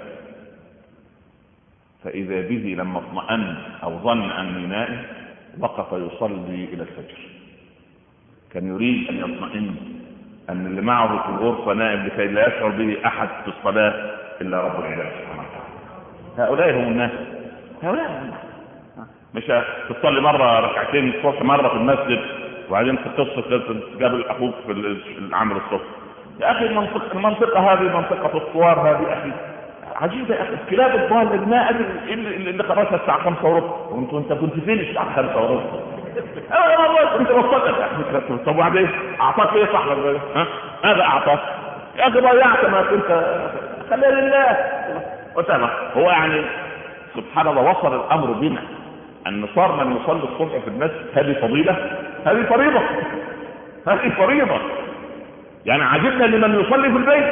Speaker 1: فإذا به لما اطمأن أو ظن أني نائم وقف يصلي إلى الفجر. كان يريد أن يطمئن أن اللي معه في الغرفة نائم لكي لا يشعر به أحد في الصلاة إلا رب العالمين سبحانه وتعالى. هؤلاء هم الناس مش تصلي مرة ركعتين الصبح مرة في المسجد وبعدين تقص تقابل اخوك في العمل الصبح. يا اخي المنطقة هذه منطقة الصوار هذه اخي عجيبة يا اخي. الكلاب الضالة الماء اللي خرجها الساعة 5:15 وانت كنت فين الساعة 5:15؟ والله انت وصلت يا اخي. طب وبعدين اعطاك ايه صاحبك؟ هذا اعطاك يا اخي ضيعت ما كنت. خليها لله وتمام. هو يعني سبحان الله وصل الامر بنا ان صار من يصلي الصبح في المسجد هذه فضيلة، هذه فريضة، هذه فريضة. يعني عجبنا لمن يصلي في البيت،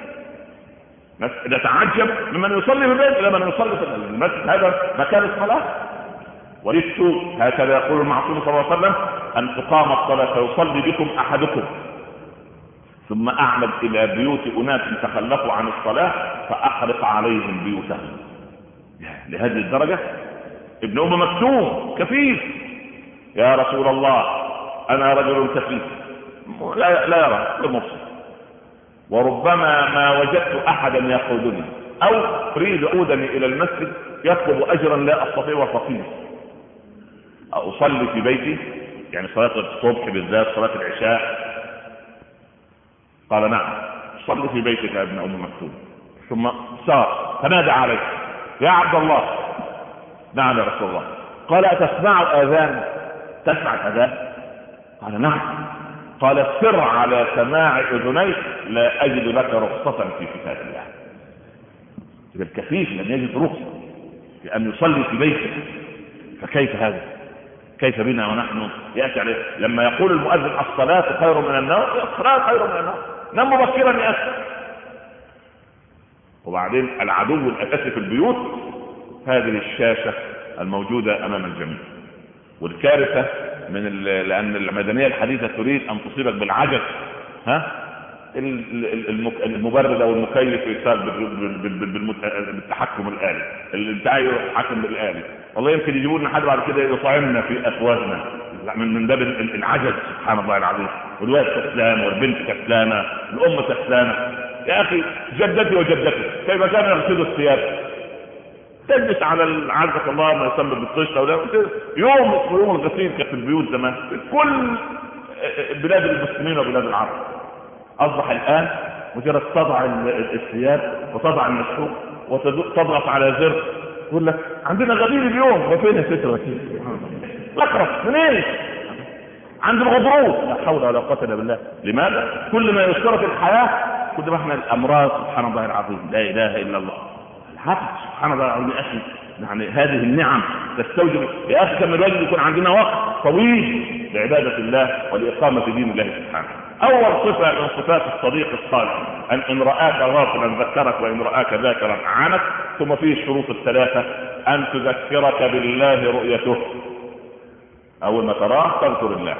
Speaker 1: نتعجب لمن يصلي في البيت لمن يصلي في المسجد. هذا مكان الصلاة. ولست هكذا يقول المعصوم صلى الله عليه وسلم ان تقام الصلاة فيصلي بكم احدكم ثم اعمد الى بيوت اناس تخلفوا عن الصلاة فاحرق عليهم بيوتهم. لهذه الدرجة ابن ام مكتوم كفيف. يا رسول الله انا رجل كفيف لا يرى المبصر، وربما ما وجدت احدا يقودني او اريد عودني الى المسجد يطلب اجرا لا استطيع وفقير اصلي في بيتي، يعني صلاة الصبح بالذات صلاة العشاء. قال نعم صلي في بيتك يا ابن ام مكتوم. ثم سار فنادى عليه يا عبد الله. نعم يا رسول الله. قال أتسمع الآذان؟ تسمع الأذان؟ قال نعم. قال سر على سماع أذنيك لا أجد لك رخصة في كتاب الله. الكفيف لم يجد رخصة في أن يصلي في بيته، فكيف هذا؟ كيف بنا ونحن يأتي عليه لما يقول المؤذن الصلاة خير من النوم؟ الصلاة خير من النوم، نم مبكرا يأسر. وبعدين العدو الأساسي في البيوت هذه الشاشة الموجودة أمام الجميع. والكارثة لأن المدنية الحديثة تريد أن تصيبك بالعجز، المبرد أو المكيف يصاب بالتحكم الآلي، الانتعاء يحكم بالآلي. والله يمكن يجيبوا لنا حد بعد كده يطعمنا في أفواهنا من باب العجز. سبحان الله العظيم. والواد كسلان والبنت كسلانة الأم كسلانة. يا أخي جدتي وجدتي كيف كانوا يغسلوا الثياب؟ تجلس على عزك الله ما يسمى بالطشة ولا يوم الغسيل في البيوت زمان في كل بلاد المسلمين وبلاد العرب. أصبح الآن مجرد تضع الثياب وتضع المسحوق وتضغط على زر يقول لك عندنا غدير اليوم. وفين يا ستر وكيل؟ اقرب منين؟ عند الغضروف. لا حول ولا قوة الا بالله. لماذا؟ كل ما يذكر في الحياة كل ما احنا الأمراض. سبحان الله العظيم لا إله إلا الله. سبحان الله العظيم يا أخي. يعني هذه النعم تستوجب يا أخي كم الواجب يكون عندنا وقت طويل لعبادة الله ولإقامة دين الله سبحانه. أول صفة من صفات الصديق الصالح أن رآك غافلا ذكرك وإن رآك ذاكرا أعانك. ثم فيه الشروط الثلاثة أن تذكرك بالله رؤيته. أول ما تراه تذكر الله.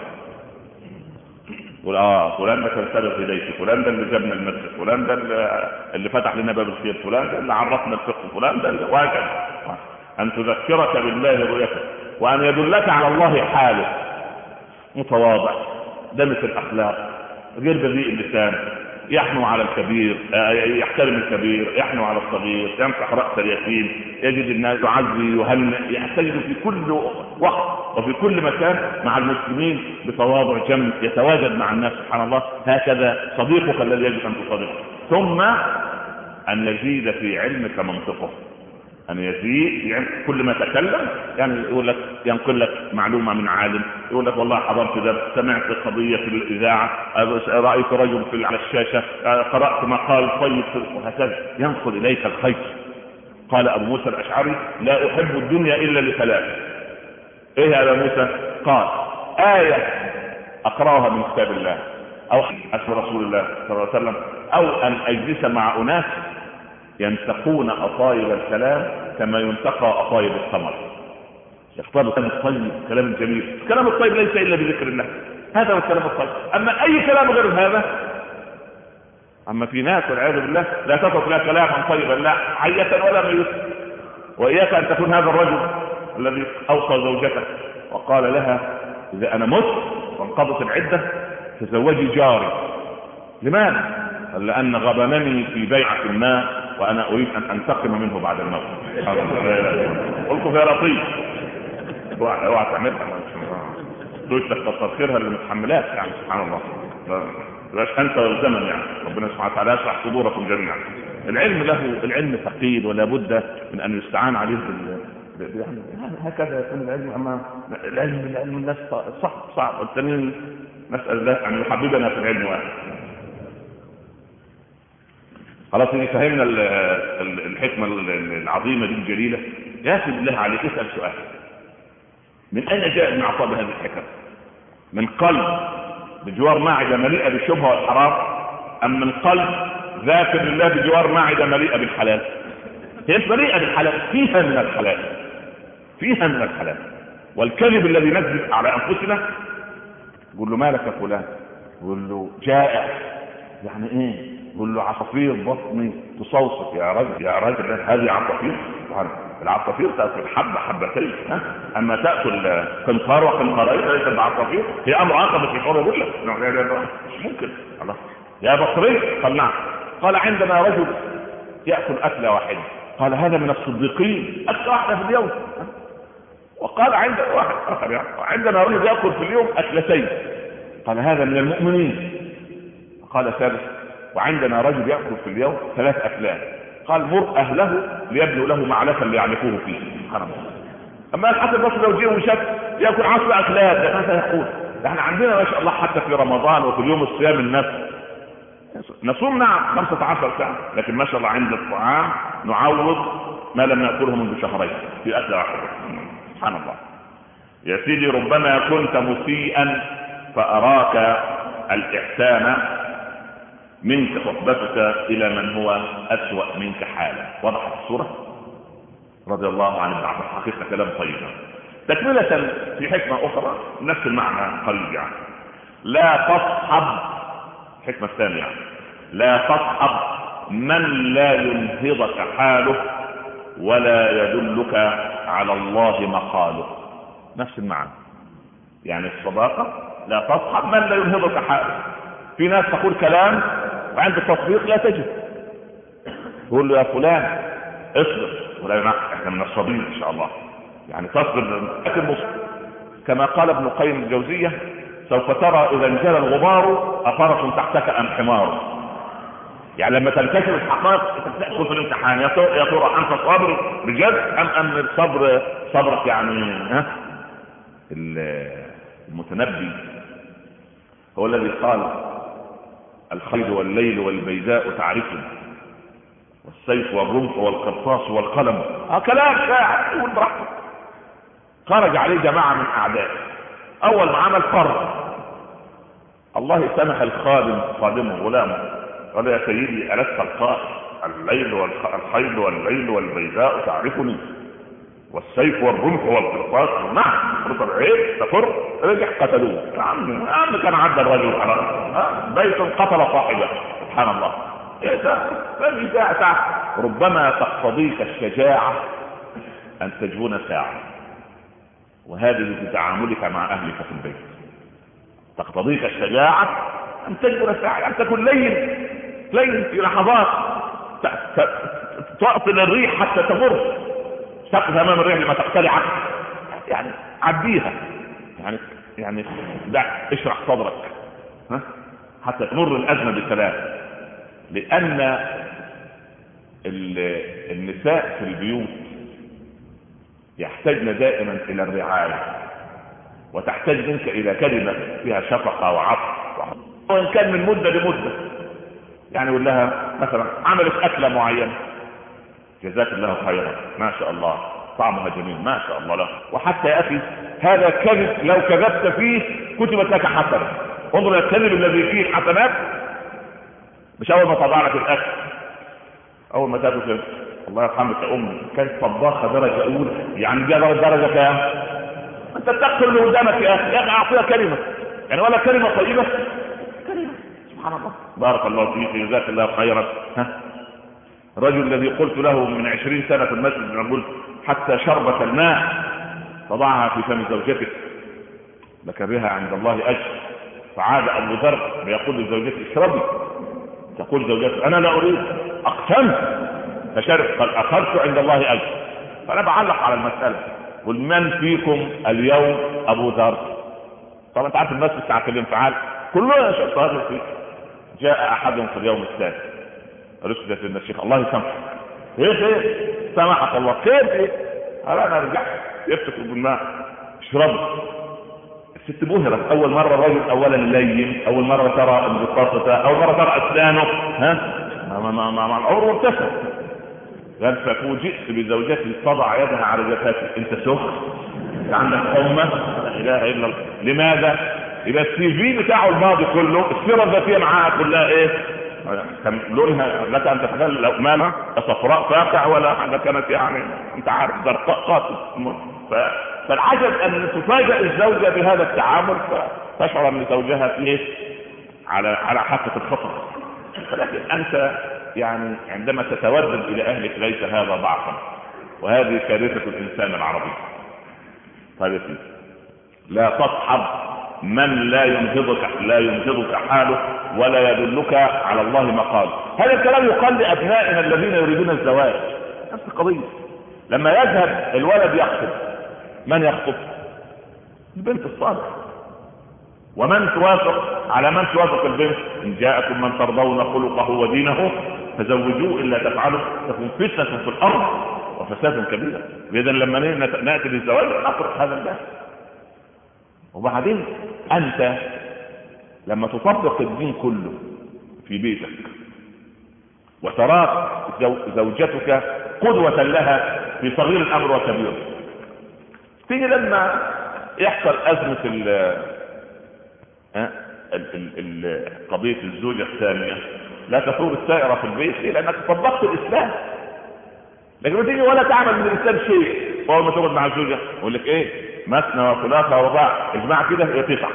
Speaker 1: فلان ده كان سبب هدايتي، فلان ده اللي جابنا المسجد، فلان ده اللي فتح لنا باب الخير، فلان ده اللي عرفنا الفقه، فلان ده وهكذا. أن تذكرك بالله رؤيته وأن يدلك على الله حاله. متواضع دمس الأخلاق غير بذيء اللسان، يحنو على الكبير، يحترم الكبير، يحنو على الصغير، يمسح رأس اليتيم، يجد الناس يعزي يهنئ، يحتجد في كل وقت وفي كل مكان مع المسلمين بتواضع جم، يتواجد مع الناس. سبحان الله. هكذا صديقك الذي يجب أن تصدقه. ثم أن يزيد في علمك منطقه، أن يزيد يعني كل ما تكلم يعني يقول لك ينقل لك معلومة من عالم، يقول لك والله حضرت ده، سمعت قضية في الإذاعة، رأيت رجل على الشاشة، قرأت مقال طيب، وهكذا ينقل إليك الخير. قال أبو موسى الأشعري لا أحب الدنيا إلا لثلاث. إيه يا أبو موسى؟ قال آية أقرأها من كتاب الله أو حديث رسول الله صلى الله عليه وسلم أو أن أجلس مع أناس ينتقون أطايب الكلام كما ينتقى أطايب الثمر. يختاروا كلام الطيب، كلام الجميل. الكلام الطيب ليس إلا بذكر الله، هذا هو الكلام الطيب. أما أي كلام غير هذا، أما في ناس والعياذ بالله لا تترك لها كلاما طيبا لا حية ولا ميت. وإياك أن تكون هذا الرجل الذي أوصى زوجته وقال لها إذا أنا مت وانقضت العدة تزوجي جاري. لماذا؟ قال لأن غبنني في بيعة ما وانا اريد ان انتقم منه بعد الموت. قلت يا لطيف اوعى تعملها كتر خيرها اللي متحملات يعني سبحان الله. بلاش انت والزمن يعني. ربنا سبحانه وتعالى يشرح صدوركم جميعا. العلم ثقيل ولا بد من ان يستعان عليه يعني هكذا يكون العلم. اما العلم الناس صعب والتانيين نسال الله ان يحببنا في العلم واحد. خلاص فهمنا الحكمه العظيمه دي الجليله. ياسر بالله عليك اسال سؤال: من اين جاء ابن عطاء بهذه الحكم؟ من قلب بجوار معده مليئه بالشبهه والحرام، ام من قلب ذاكر لله بجوار معده مليئه بالحلال؟ هي مليئه بالحلال، فيها من الحلال. والكذب الذي نكذب على انفسنا، قول له مالك يا فلان، قول له جائع، يعني ايه؟ قول له عصافير بطني تصوصف. يا راجل هذه عصافير؟ العصافير تاكل حبه حبتين، اما تاكل قنطار وقنطارين ليس بعصافير. هي امر اخر مش الحر يقول لك مش ممكن. الله يا بصري قال نعم. قال عندنا رجل ياكل اكله واحده. قال هذا من الصديقين، اكله واحده في اليوم. وقال عندنا واحد اخر يعني عندنا رجل ياكل في اليوم اكلتين. قال هذا من المؤمنين. قال ثالث وعندنا رجل ياكل في اليوم 3 أكلات. قال مر اهله ليبنوا له معلفا ليعلفوه فيه. حرام. اما الحسن البصري لو جه وشاف ياكل 10 أكلات ده ماذا يقول؟ احنا عندنا ما شاء الله حتى في رمضان وفي اليوم الصيام النفس نصوم نعم 15 ساعه، لكن ما شاء الله عند الطعام نعوض ما لم ناكله منذ شهرين في اكله واحده. سبحان الله. يا سيدي ربما كنت مسيئا فاراك الاحسان منك صحبتك الى من هو اسوأ منك حالا. وضحت الصورة؟ رضي الله عن ابن عباس. حقيقة كلام طيب. تكملة في حكمة اخرى نفس المعنى قليل يعني: لا تصحب، الحكمة الثانية يعني: لا تصحب من لا ينهضك حاله ولا يدلك على الله مقاله. نفس المعنى يعني الصداقة لا تصحب من لا ينهضك حاله. في ناس تقول كلام وعند التطبيق لا تجد. تقول له يا فلان اصبر، ولا ينحك احنا من الصابرين ان شاء الله يعني تصبر لكن مصبر. كما قال ابن القيم الجوزية: سوف ترى اذا انجلى الغبار افرس تحتك ام حمار. يعني لما تنكشف الحقائق تدخل في الامتحان يا ترى انت صابر بجد ام الصبر صبرك يعني المتنبي هو الذي قال: الخيل والليل والبيداء تعرفني والسيف والرمح والقرطاس والقلم. كلام شاعر يقول براحته. خرج عليه جماعة من اعدائه، اول ما عمل فرق الله سمح الخادم خادمه غلامه قال: يا سيدي ألست القائل الخيل والليل والبيداء تعرفني والسيف والرمح والقرطاس؟ نعم. قلت عيب تفر. رجع قتلوه. يا عم كان عدى الرجل خلاص بيت قتل صاحبه. سبحان الله. ففي ساعة ربما تقتضيك الشجاعة ان تجبن ساعة، وهذه في تعاملك مع اهلك في البيت. تقتضيك الشجاعة ان تجبن ساعة، ان تكون لين في لحظات تقتل الريح حتى تمر، تقف امام الريح لما تقتلعك يعني عديها يعني دع اشرح صدرك حتى تمر الازمه بسلام. لان النساء في البيوت يحتاجن دائما الى الرعايه، وتحتاج منك الى كلمه فيها شفقه وعطف، وان كان من مده لمده. يعني يقول لها مثلا عملت اكله معينه: جزاك الله خيرا، ما شاء الله طعمها جميل، ما شاء الله له. وحتى يا اخي هذا كذب لو كذبت فيه كتبت لك حسنه. انظر الى الكذب الذي فيه حسنات. مش اول ما طبع لك الاكل، اول ما تاكل الله يرحمك يا امي كانت طباخه درجه اولى، يعني دي درجه كام؟ انت تقتل اللي قدامك يا اخي اعطيها كلمه يعني، ولا كلمه طيبه كلمه. سبحان الله. بارك الله فيك، جزاك الله خيرا. الرجل الذي قلت له من 20 سنة في المسجد نقول حتى شربة الماء تضعها في فم زوجتك لك بها عند الله أجر. فعاد أبو ذر يقول لزوجته: اشربي. تقول زوجته: أنا لا أريد. أقسمت فشرب، قال اخذت عند الله اجر. فانا بعلق على المساله، قل من فيكم اليوم ابو ذر؟ طبعا انت عارف الناس بتاعت الانفعال كلنا شفت هذا فيه. جاء احدهم في اليوم الثاني رشد يا سيدنا الشيخ الله يسامحك. ايه سامحك الله، خير ايه؟ قال انا رجعت يفتك بالماء اشربه. الست بهرت، اول مره الرجل اولا لين، اول مره ترى انبساطته، اول مره ترى اسنانه مع العمر وابتسم. قال ففوجئت بزوجتي تضع يدها على جفاتي، انت سخن؟ انت عندك حمى؟ لا اله الا الله. لماذا؟ يبقى السي في بتاعه الماضي كله السيره الذاتيه معاها كلها ايه؟ كان لونها لك ان تتخيل لو مالها صفراء فاقع ولا حاجه، كانت يعني انت عارف زرقاء قاتل. فالعجب ان تفاجئ الزوجه بهذا التعامل، فتشعر ان زوجها فيه على حافه الخطر. ولكن انت يعني عندما تتودد الى اهلك ليس هذا ضعفا، وهذه كارثه الانسان العربي. طيب لا تصحب من لا ينهضك حاله ولا يدلك على الله مقال. هذا الكلام يقال لابنائنا الذين يريدون الزواج، نفس القضيه. لما يذهب الولد يخطب، من يخطب؟ البنت الصالحه. ومن توافق على من توافق البنت؟ ان جاءكم من ترضون خلقه ودينه فزوجوه، الا تفعلوا تكون فتنه في الارض وفساد كبير. اذا لما ناتي للزواج نقرأ هذا الباب. وبعدين انت لما تطبق الدين كله في بيتك وتراك زوجتك قدوة لها في صغير الامر وكبير، تيجي لما يحصل ازمة قضية الزوجة الثانية لا تثور السائرة في البيت. ليه؟ لانك طبقت الاسلام. لكن تيجي ولا تعمل من الاسلام شيء، اول ما تقعد مع الزوجة يقول لك ايه؟ مثنى وثلاثة ورباع، اجمع كده هي 9.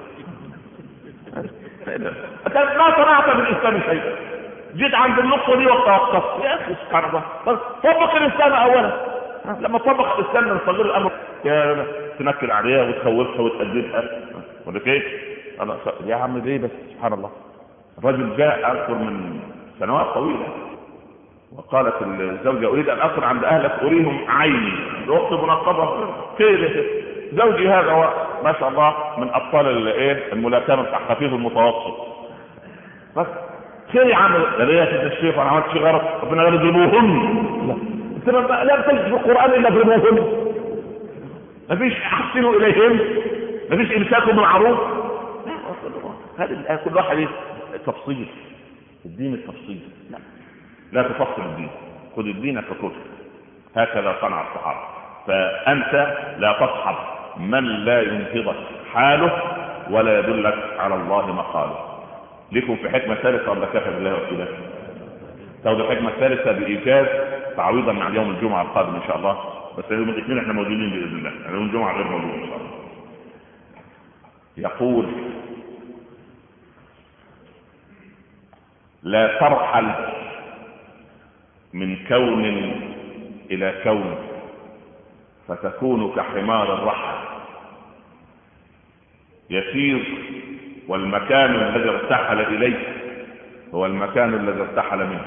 Speaker 1: ما صنعت من الاسلام شيء، جيت عند النقطة دي وتوقفت. يا اخي سبحان الله، طبق الاسلام اولا. لما طبق الاسلام من صغير الامر تنكر عليها وتخوفها وتأدبها. يقول لك ايه؟ يا عم ليه بس؟ سبحان الله. الرجل جاء اذكر من سنوات طويلة وقالت الزوجة اريد ان اصل عند اهلك اريهم عيني، الوقت منقبة كيف زوجي هذا هو ما شاء الله من ابطال الملاكمة بتاع خفيف المتوسط. بس خير يا عم، لا يا الشيخ انا عملت شيء غلط، ربنا قال اضربوهن. لا تجد في القرآن الا اضربوهن، مفيش احسنوا اليهم، مفيش امساكوا بالمعروف. هذه الآية كل واحد تفصيل الدين، التفصيل لا تفصل الدين، خذ الدين ككتب. هكذا صنع الصحابة. فأنت لا تصحب من لا ينهضك حاله ولا يدلك على الله مقاله. لكم في حكمة ثالثة ولا كفى بالله وكذا؟ تاخذ الحكمة الثالثة بإيجاز تعويضا مع يوم الجمعة القادم إن شاء الله. بس يوم الاثنين احنا موجودين بإذن الله، يعني يوم الجمعة غير موجود إن شاء الله. يقول لا ترحل من كون إلى كون فتكون كحمار الرحل، يسير والمكان الذي ارتحل إليه هو المكان الذي ارتحل منه.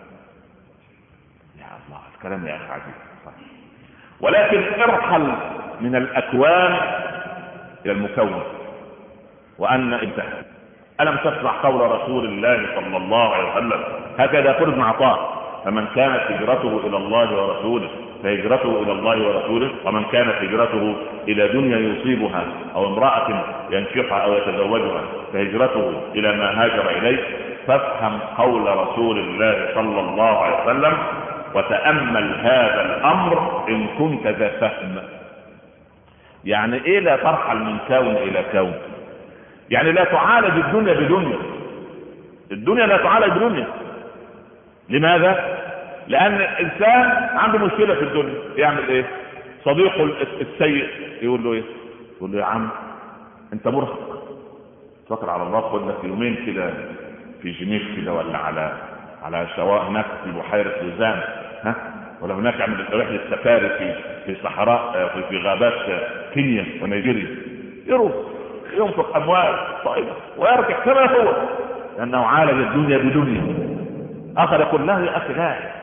Speaker 1: يا الله الكلام يا أخي عزيز. ولكن ارحل من الأكوان إلى المكون وأن انتهى. ألم تسمع قول رسول الله صلى الله عليه وسلم هكذا يقول ابن عطاء: فمن كانت هجرته إلى الله ورسوله فهجرته إلى الله ورسوله، ومن كانت هجرته إلى دنيا يصيبها أو امرأة ينكحها أو يتزوجها فهجرته إلى ما هاجر إليه. فافهم قول رسول الله صلى الله عليه وسلم وتأمل هذا الأمر إن كنت ذا فهم. يعني إيه لا ترحل من كون إلى كون؟ يعني لا تعالج الدنيا بدنيا، الدنيا لا تعالج بدنيا. لماذا؟ لأن الإنسان عنده مشكلة في الدنيا، يعمل إيه؟ صديقه السيء يقول له إيه؟ يقول له يا عم أنت مرهق، توكل على الله، خد لك يومين كده في جنيف كده ولا على شواء هناك في بحيرة لوزان، ولا هناك عمل رحلة سفاري في صحراء في غابات كينيا ونيجيريا، يروح ينفق أموال طيبة ويرجع كما هو، لأنه عالج الدنيا بدنيا. آخر يقول له يا أخي لا،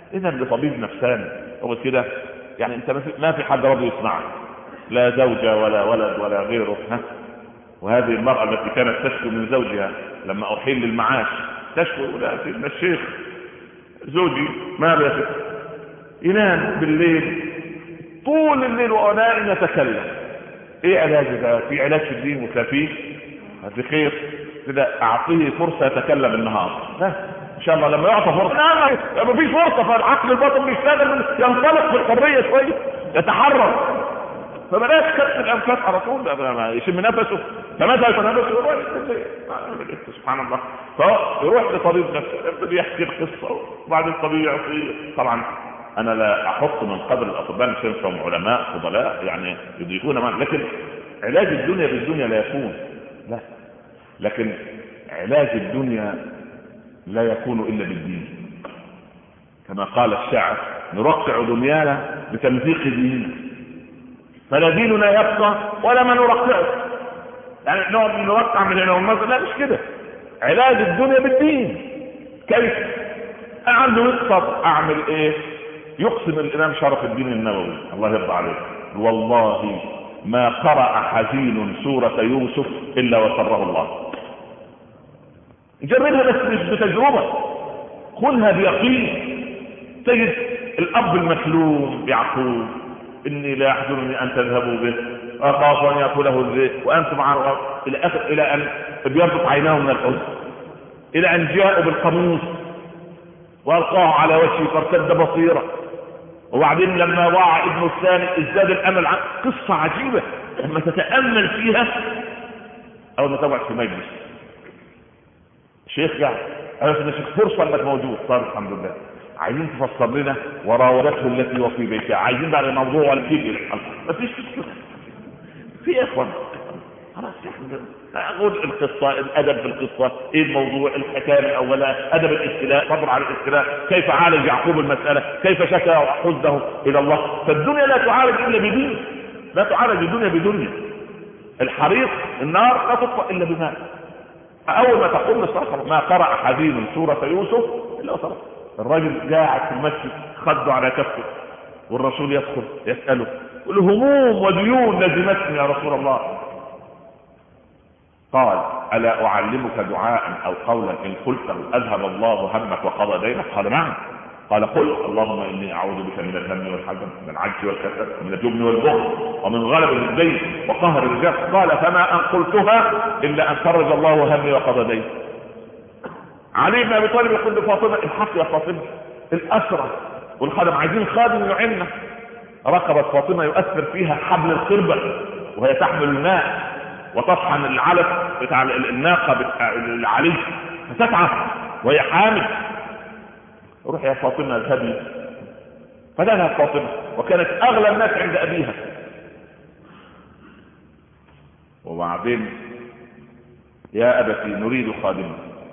Speaker 1: اذا لطبيب نفساني هو كده يعني انت ما في حد راضي يسمعك، لا زوجة ولا ولد ولا غيره. وهذه المرأة التي كانت تشكو من زوجها لما أحيل للمعاش تشكو لا سيدنا الشيخ زوجي ما بيتك ينام بالليل طول الليل وأنا يتكلم. ايه علاج ده؟ في علاج في الدين وكافيه في خير كده، اعطيه فرصة يتكلم النهار. لا ان شاء الله لما يعطى فرصة ما فيش فرصة، فالعقل الباطن بيشتغل ينطلق في الحرية شوية يتحرك، فبلاش كتب الانفاس على طول يشم نفسه فماذا يتنفسه سبحان الله. فيروح لطبيب نفسه يحكي القصة وبعد الطبيب يعطيه. طبعا انا لا احط من قدر الاطباء مش هم علماء فضلاء يعني يضيفون معنا، لكن علاج الدنيا بالدنيا لا يكون، لا، لكن علاج الدنيا لا يكون الا بالدين. كما قال الشاعر نرقع دنيانا بتمزيق ديننا، فلا ديننا يبقى ولا ما نرقعه. يعني نقعد نرقع من هنا والمصر، لا مش كده. علاج الدنيا بالدين. كيف؟ عنده يقصد اعمل ايه؟ يقسم الامام شرف الدين النووي الله يرضى عليه والله ما قرأ حزين سورة يوسف الا وسره الله. جربها بس مش بتجربة، خذها بيقين. تجد الاب المسلوم يعقوب اني لا يحزنني ان تذهبوا به اخاف ان ياكله الذئب وانتم عن الى اخر، الى ان ابيضت عيناه من الحزن، الى ان جاءوا بالقميص والقاه على وجهه فارتد بصيره، وبعدين لما وعى ابنه الثاني ازداد الامل. قصه عجيبه لما تتامل فيها. اول ما تقعد في مجلس شيخ يعني عرفت ان الشيخ فرصه انك موجود، صار الحمد لله عايزين تفسر لنا وراودته التي وفي بيتها، عايزين بقى الموضوع ولا تيجي الحلقه مفيش في اخوان خلاص اقول القصه، الادب في القصه، ايه الموضوع، الحكايه من اولها، ادب الاستيلاء، صبر على الاستيلاء، كيف عالج يعقوب المساله، كيف شكى حزنه الى الله. فالدنيا لا تعالج الا بدين، لا تعالج الدنيا بدنيا. الحريق النار لا تطفأ الا بماء. اول ما تقوم الصخره ما قرأ حزين سوره يوسف الا وصلت. الراجل قاعد في المسجد خده على كفه والرسول يدخل يساله الهموم وديون لزمتني يا رسول الله. قال الا اعلمك دعاء او قولا ان قلته اذهب الله همك وقضى دينك؟ قال نعم. قال قل اللهم اني اعوذ بك من الهم والحزن، من العجز والكسل، من الجبن والبخل، ومن غلب الدين وقهر الرجال. قال فما ان قلتها الا ان فرج الله همي وقضى ديني. علي بن ابي طالب يقول لفاطمه الحق يا فاطمه الاسرى والخادم عايزين خادم يعيننا. ركبت فاطمه يؤثر فيها حبل القربه وهي تحمل الماء وتطحن العلف بتاع الناقه علي فتتعب وهي حامل. روح يا فاطمه اذهبي. فذهبت فاطمه وكانت اغلى الناس عند ابيها. وبعدين يا ابتي نريد خادما.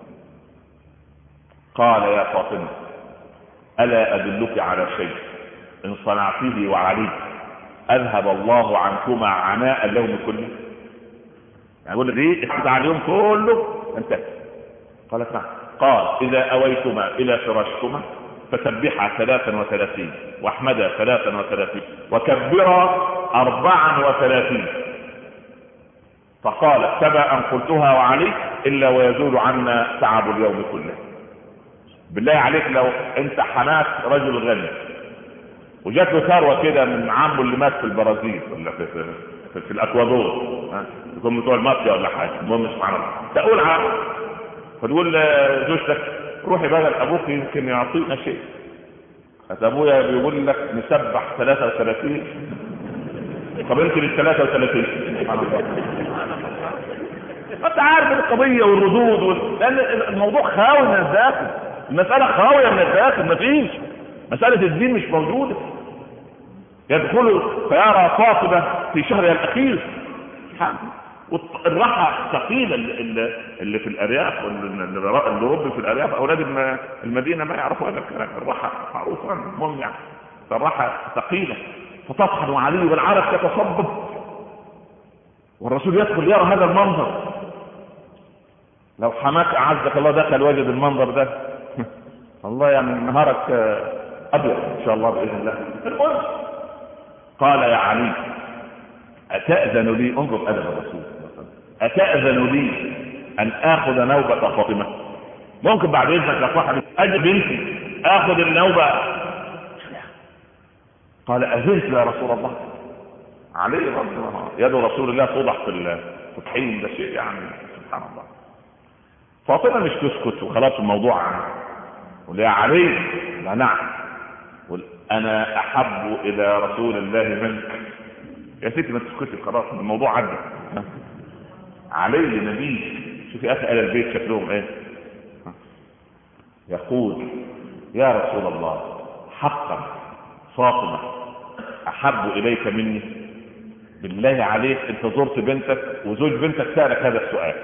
Speaker 1: قال يا فاطمه الا ادلك على شيء ان صنعتيه وعلي اذهب الله عنكما عناء اليوم كله. يعني اقول لك ايه اخذ اليوم كله انتهى. قالت نعم. قال اذا اويتما الى فراشكما فسبحا 33 واحمدا 33 وكبرا 34. فقال كما ان قلتها وعليك الا ويزول عنا تعب اليوم كله. بالله عليك لو انت حماك رجل غني وجات له ثروه كده من عمه اللي مات في البرازيل ولا في الاكوادور، يكون بتوع المافيا ولا حاجه، المهم سبحان الله، تقول عام فتقول لزوجتك روحي بدل ابوك يمكن يعطينا شيء. ابويا بيقول لك نسبح 33 طب انت لل 33 انت عارف القضيه والردود لان الموضوع خاوي من الداخل، المساله خاويه من الداخل، مفيش مساله الدين مش موجوده. يدخل فيرى فاطمه في شهرها الاخير والراحه ثقيله اللي في الارياف اللي ربوا في الارياف اولاد المدينه ما يعرفوا هذا الكلام. الراحه معروفه المهم يعني، فالراحه ثقيله فتطحن عليه والعرق يتصبب والرسول يدخل يرى هذا المنظر. لو حماك اعزك الله دخل وجد المنظر ده الله يعني نهارك ابيض ان شاء الله باذن الله. المهم قال يا علي اتاذن لي، انظر ادب الرسول، اتاذن لي ان اخذ نوبه فاطمه؟ ممكن بعد اذنك يا صاحبي اجي بنتي اخذ النوبه؟ قال اذنت يا رسول الله. علي رضي الله عنه يد رسول الله توضح في الطحين، ده شيء يعني سبحان الله. فاطمه مش تسكت وخلاص الموضوع قل يا علي، لا نعم، قل انا احب الى رسول الله منك. يا ستي ما تسكتي خلاص الموضوع عدى. علي نبي، شوفي اهل البيت شكلهم ايه. يقول يا رسول الله حقا فاطمه احب اليك مني؟ بالله عليك انت زرت بنتك وزوج بنتك سألك هذا السؤال،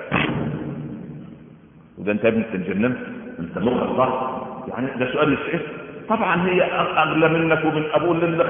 Speaker 1: وده انت يا ابني تنجننت، انت مخك ضغط يعني، ده سؤال يسأل؟ طبعا هي اغلى منك ومن ابوه اللي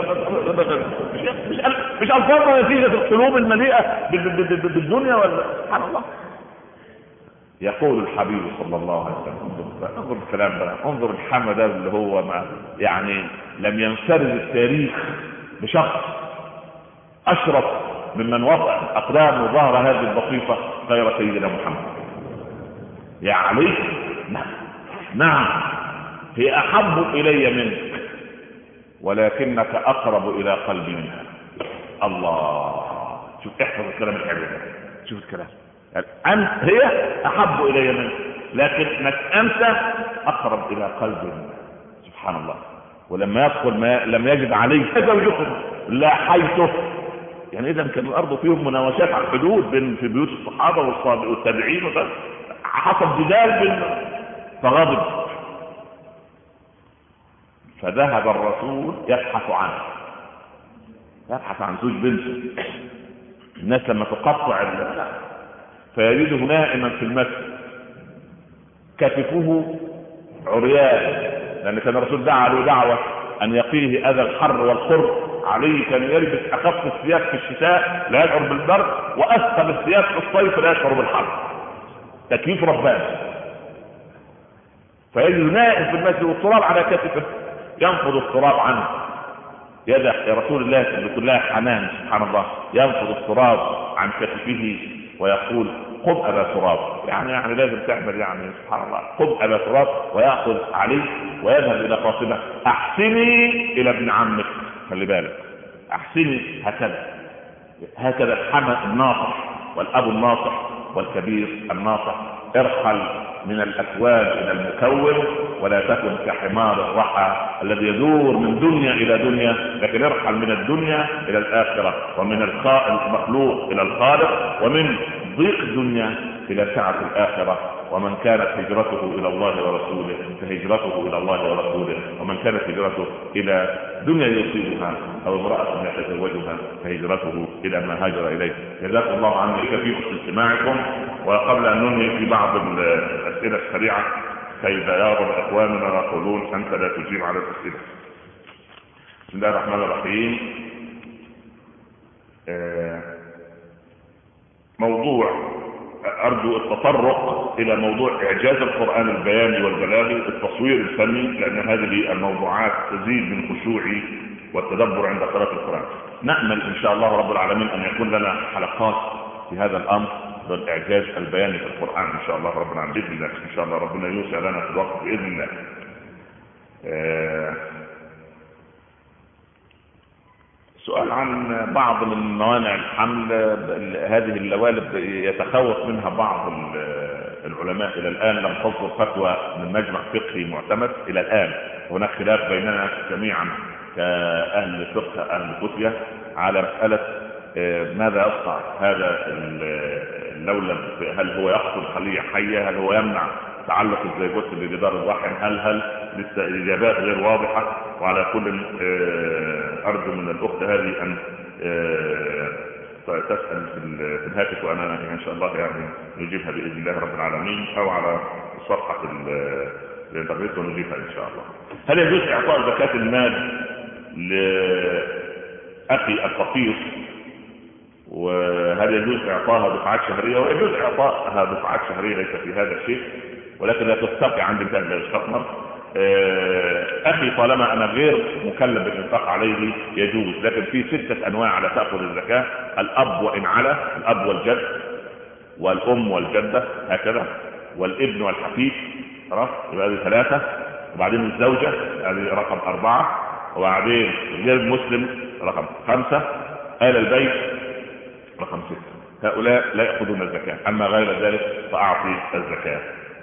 Speaker 1: مش الفاظ نتيجه القلوب المليئه بالدنيا ولا سبحان الله. يقول الحبيب صلى الله عليه وسلم، انظر الكلام ده، انظر الحمد ده اللي هو ما يعني لم ينفرد التاريخ بشخص اشرف ممن وضع اقدام وظهر هذه البسيطه غير سيدنا محمد. يا علي نعم هي احب الي منك ولكنك اقرب الى قلبي منها. الله، شوف احفظ الكلام الحلو ده، شوف الكلام. انت هي احب الي منك لكنك انت اقرب الى قلبي منها. سبحان الله. ولما يدخل ما لم يجد عليه زوجكم لا حيثه، يعني اذا كان الارض فيهم مناوشات على الحدود بين في بيوت الصحابه والتابعين وده حصل جدال فغضب، فذهب الرسول يبحث عن زوج بنته. الناس لما تقطع فيجده نائما في المسجد كتفه عريان، لان كان الرسول دعا له دعوه ان يقيه اذى الحر والقر. عليه كان يلبس اخف الثياب في الشتاء لا يشعر بالبرد، واثقل الثياب في الصيف لا يشعر بالحر، تكييف رباني. فيجد نائم في المسجد والتراب على كتفه، ينفض التراب عنه، يدع يا رسول الله بكلها حنان سبحان الله، ينفض التراب عن كتفه ويقول خذ ابا تراب، يعني لازم تعمل يعني سبحان الله، خذ ابا تراب، وياخذ عليه ويذهب الى فاطمه، احسني الى ابن عمك، خلي بالك احسني، هكذا الحمى الناصح والاب الناصح والكبير الناصح. ارحل من الاكوان الى المكون ولا تكن كحمار الرحى الذي يدور من دنيا الى دنيا، لكن ارحل من الدنيا الى الاخره، ومن المخلوق الى الخالق، ومن ضيق الدنيا الى سعه الاخره. ومن كانت هجرته الى الله ورسوله فهجرته الى الله ورسوله، ومن كانت هجرته الى دنيا يصيبها او امرأة يتزوجها فهجرته الى ما هاجر اليه. جزاكم الله عني كثير في استماعكم. وقبل ان ننهي في بعض الاسئله السريعه كيف يرى اخواننا يقولون انت لا تجيب على الاسئله. بسم الله الرحمن الرحيم. موضوع ارجو التطرق الى موضوع اعجاز القرآن البياني والبلاغي، التصوير الفني، لان هذه الموضوعات تزيد من خشوعي والتدبر عند قراءة القرآن. نأمل ان شاء الله رب العالمين ان يكون لنا حلقات في هذا الامر والاعجاز البياني في القرآن ان شاء الله رب العالمين باذن الله. ان شاء الله ربنا يوسع لنا في الوقت باذن الله. سؤال عن بعض من موانع الحمل، هذه اللوالد يتخوف منها بعض العلماء. الى الان لم تصدر فتوى من مجمع فقهي معتمد، الى الان هناك خلاف بيننا جميعا كاهل فقه اهل فتية على مسألة ماذا يصنع هذا اللولب، هل هو يقتل خلية حية، هل هو يمنع تعلق الزيجوت بجدار الرحم، هل لسه الاجابات غير واضحة. وعلى كل ارجو من الاخت هذه ان تسأل في الهاتف وانا ان شاء الله يعني نجيبها باذن الله رب العالمين، او على صفحة الانترنت ونجيبها ان شاء الله. هل يجوز اعطاء زكاة المال لاخي الفقير، وهل يجوز اعطاها دفعات شهرية؟ ويجوز اعطاها دفعات شهرية، ليس في هذا الشيء، ولكن لا تستبقي عند انتهاء الشهر. اخي طالما انا غير مكلف بالانفاق عليه يجوز، لكن في 6 انواع على تأخذ الزكاة: الاب وان علا، الاب والجد والام والجدة هكذا، والابن والحفيد، خلاص يبقى هذه 3، وبعدين الزوجة هذه رقم 4، وبعدين غير المسلم رقم 5، آل البيت رقم 6. هؤلاء لا يأخذون الزكاة، اما غير ذلك فاعطي الزكاة.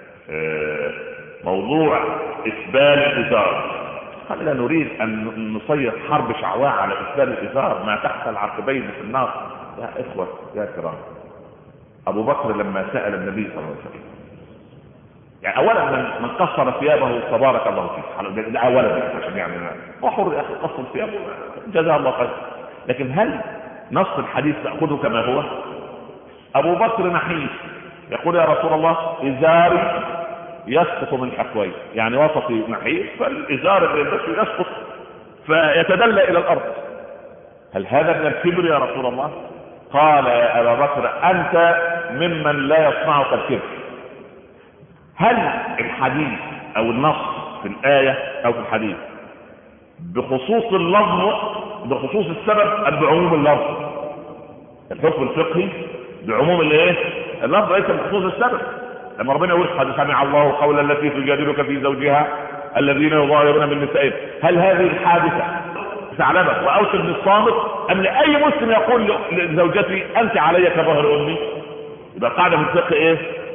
Speaker 1: موضوع اسبال الازار، لا نريد ان نصير حرب شعواء على اسبال الازار ما تحت العقبين في النار. يا اخوة يا كرام، ابو بكر لما سأل النبي صلى الله عليه وسلم، يعني اولا من قصر ثيابه تبارك الله فيه، ده اولا عشان يعني هو حر يا اخي، قصر ثيابه جزاه الله خير، لكن هل نص الحديث تأخذه كما هو؟ ابو بكر نحيف يقول يا رسول الله ازاري يسقط من حقوي، يعني وسطي نحيف فالازار اللي يلبسه يسقط فيتدلى الى الارض. هل هذا من الكبر يا رسول الله؟ قال يا ابا بكر انت ممن لا يصنعك الكبر. هل الحديث او النص في الآية او في الحديث بخصوص اللفظ بخصوص السبب ام بعموم اللفظ؟ الحكم الفقهي بعموم الايه؟ اللفظ ليس بخصوص السبب. لما ربنا يقول قد سمع الله قول التي تجادلك في زوجها الذين يظاهرون من نسائهم، هل هذه الحادثة ثعلبة واوس بن الصامت ام لاي مسلم يقول لزوجتي انت علي كظهر امي؟ يبقى قاعدة في الفقه ايه؟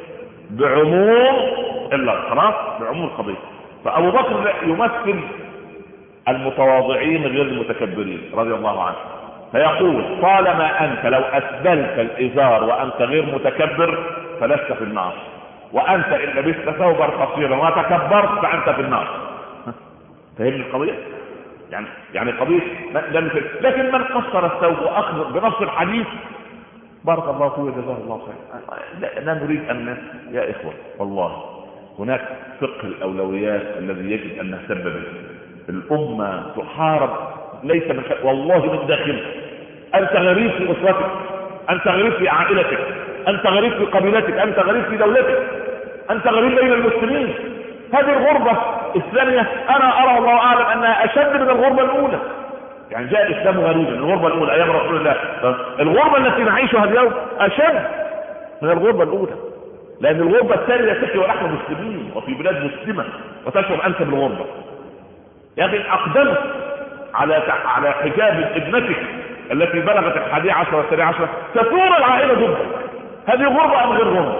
Speaker 1: بعموم اللفظ، خلاص بعموم القضية. فابو بكر يمثل المتواضعين غير المتكبرين رضي الله عنه، فيقول طالما انت لو اسبلت الازار وانت غير متكبر فلست في النار، وانت ان لبست ثوبا قصيرا وتكبرت فانت في النار. فهمت القضية؟ يعني قضية لكن من قصر الثوب واخذ بنص الحديث بارك الله فيه وجزاه الله خير. لا نريد ان يا اخوة والله هناك فقه الاولويات الذي يجب ان نهتم به. الامة تحارب ليس من والله من داخل. انت غريب في اسرتك، انت غريب في عائلتك، انت غريب في قبيلتك، انت غريب في دولتك، انت غريب بين المسلمين. هذه الغربة الثانية انا ارى الله اعلم انها اشد من الغربة الاولى. يعني جاء الاسلام غريبا، الغربة الاولى ايام رسول الله، الغربة التي نعيشها اليوم اشد من الغربة الاولى، لان الغربة الثانية تحكي ونحن مسلمين وفي بلاد مسلمة وتشعر انت بالغربة. يا اخي اقدمت على حجاب ابنتك التي بلغت 11 و12 تثور العائلة ضدك. هذه غربة ام غير غربة؟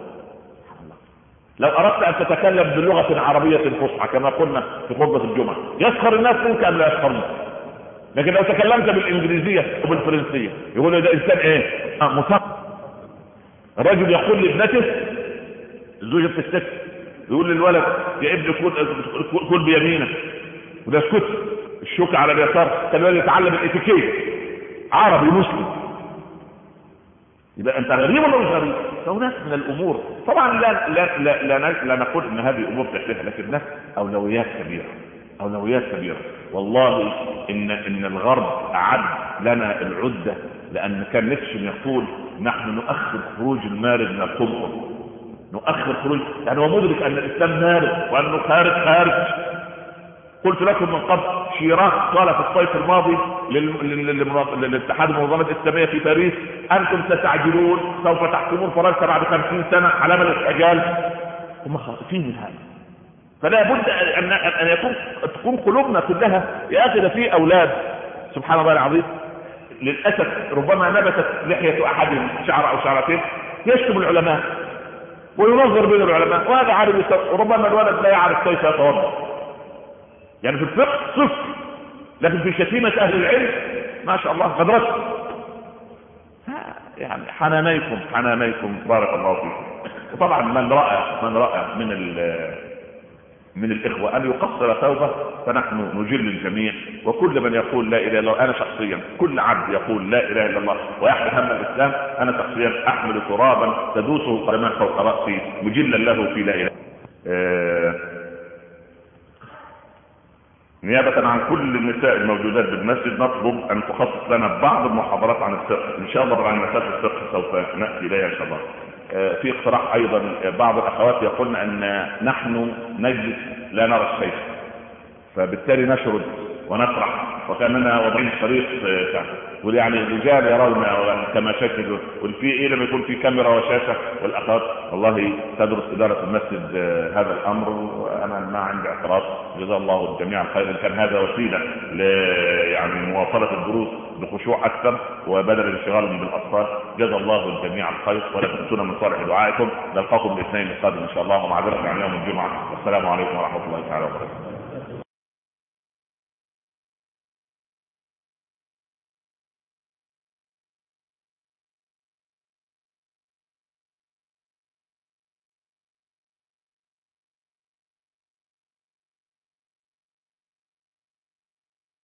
Speaker 1: لو اردت ان تتكلم بلغة عربية فصحى كما قلنا في خطبة الجمعة يسخر الناس منك ام لا يسخرون؟ لكن لو تكلمت بالانجليزية وبالفرنسية يقول ده انسان ايه؟ مثقف. الرجل يقول لابنته الزوجة بتستكت يقول للولد يا ابني كل بيمينك وده اسكت الشوكة على اليسار، كان الولد يتعلم الاتيكيت عربي مسلم. يبقى انت غريب ولا مش غريب؟ هناك من الامور طبعا لا نقول ان هذه امور تحتها، لكن هناك اولويات كبيرة. والله ان الغرب اعد لنا العدة، لان كان نفسه يقول نحن نؤخر خروج المارد من القنطر، نؤخر خروج، يعني هو مدرك ان الاسلام مارد وانه خارج. قلت لكم من قبل شيراك قال في الصيف الماضي للاتحاد المنظمات الاسلاميه في باريس انتم ستعجلون سوف تحكمون فرنسا بعد 50 سنة علامة الاستعجال. هم خائفين من هذا. فلا بد ان تكون قلوبنا كلها يا اخي. ده في اولاد سبحان الله العظيم للاسف ربما نبتت لحية احدهم شعر او شعرتين يشتم العلماء وينظر بين العلماء، وهذا عارف ربما الولد لا يعرف كيف يتوضا. يعني في الفقه صفر، لكن في شتيمة اهل العلم ما شاء الله غدرت. يعني حنانيكم بارك الله فيكم. وطبعا من رأى من الاخوة ان يقصر ثوبه فنحن نجل الجميع، وكل من يقول لا اله الا الله. انا شخصيا كل عبد يقول لا اله الا الله ويحمل هم الاسلام انا شخصيا احمل ترابا تدوسه قدمان فوق راسي مجلا له في لا اله. نيابة عن كل النساء الموجودات بالمسجد نطلب ان تخصص لنا بعض المحاضرات عن الفقه ان شاء الله. طبعا مسألة الفقه سوف نأتي اليها ان شاء الله. في اقتراح ايضا، بعض الاخوات يقولن ان نحن نجلس لا نرى الشيخ، فبالتالي نشرد ونطرح وكاننا وضعين شريط يعني الرجال يرون كما شكلوا والفي ايه لما يكون في كاميرا وشاشه، والاخوات والله تدرس اداره المسجد هذا الامر، وانا ما عندي اعتراض. جزا الله الجميع خيرا، كان هذا وسيله يعني مواصله الدروس بخشوع اكثر وبدل الانشغال بالاطفال. جزا الله الجميع الخير، ولا تنسونا من صالح دعائكم. نلقاكم الاثنين القادم ان شاء الله، ومعذره عن يوم الجمعه. والسلام عليكم ورحمه الله تعالى وبركاته.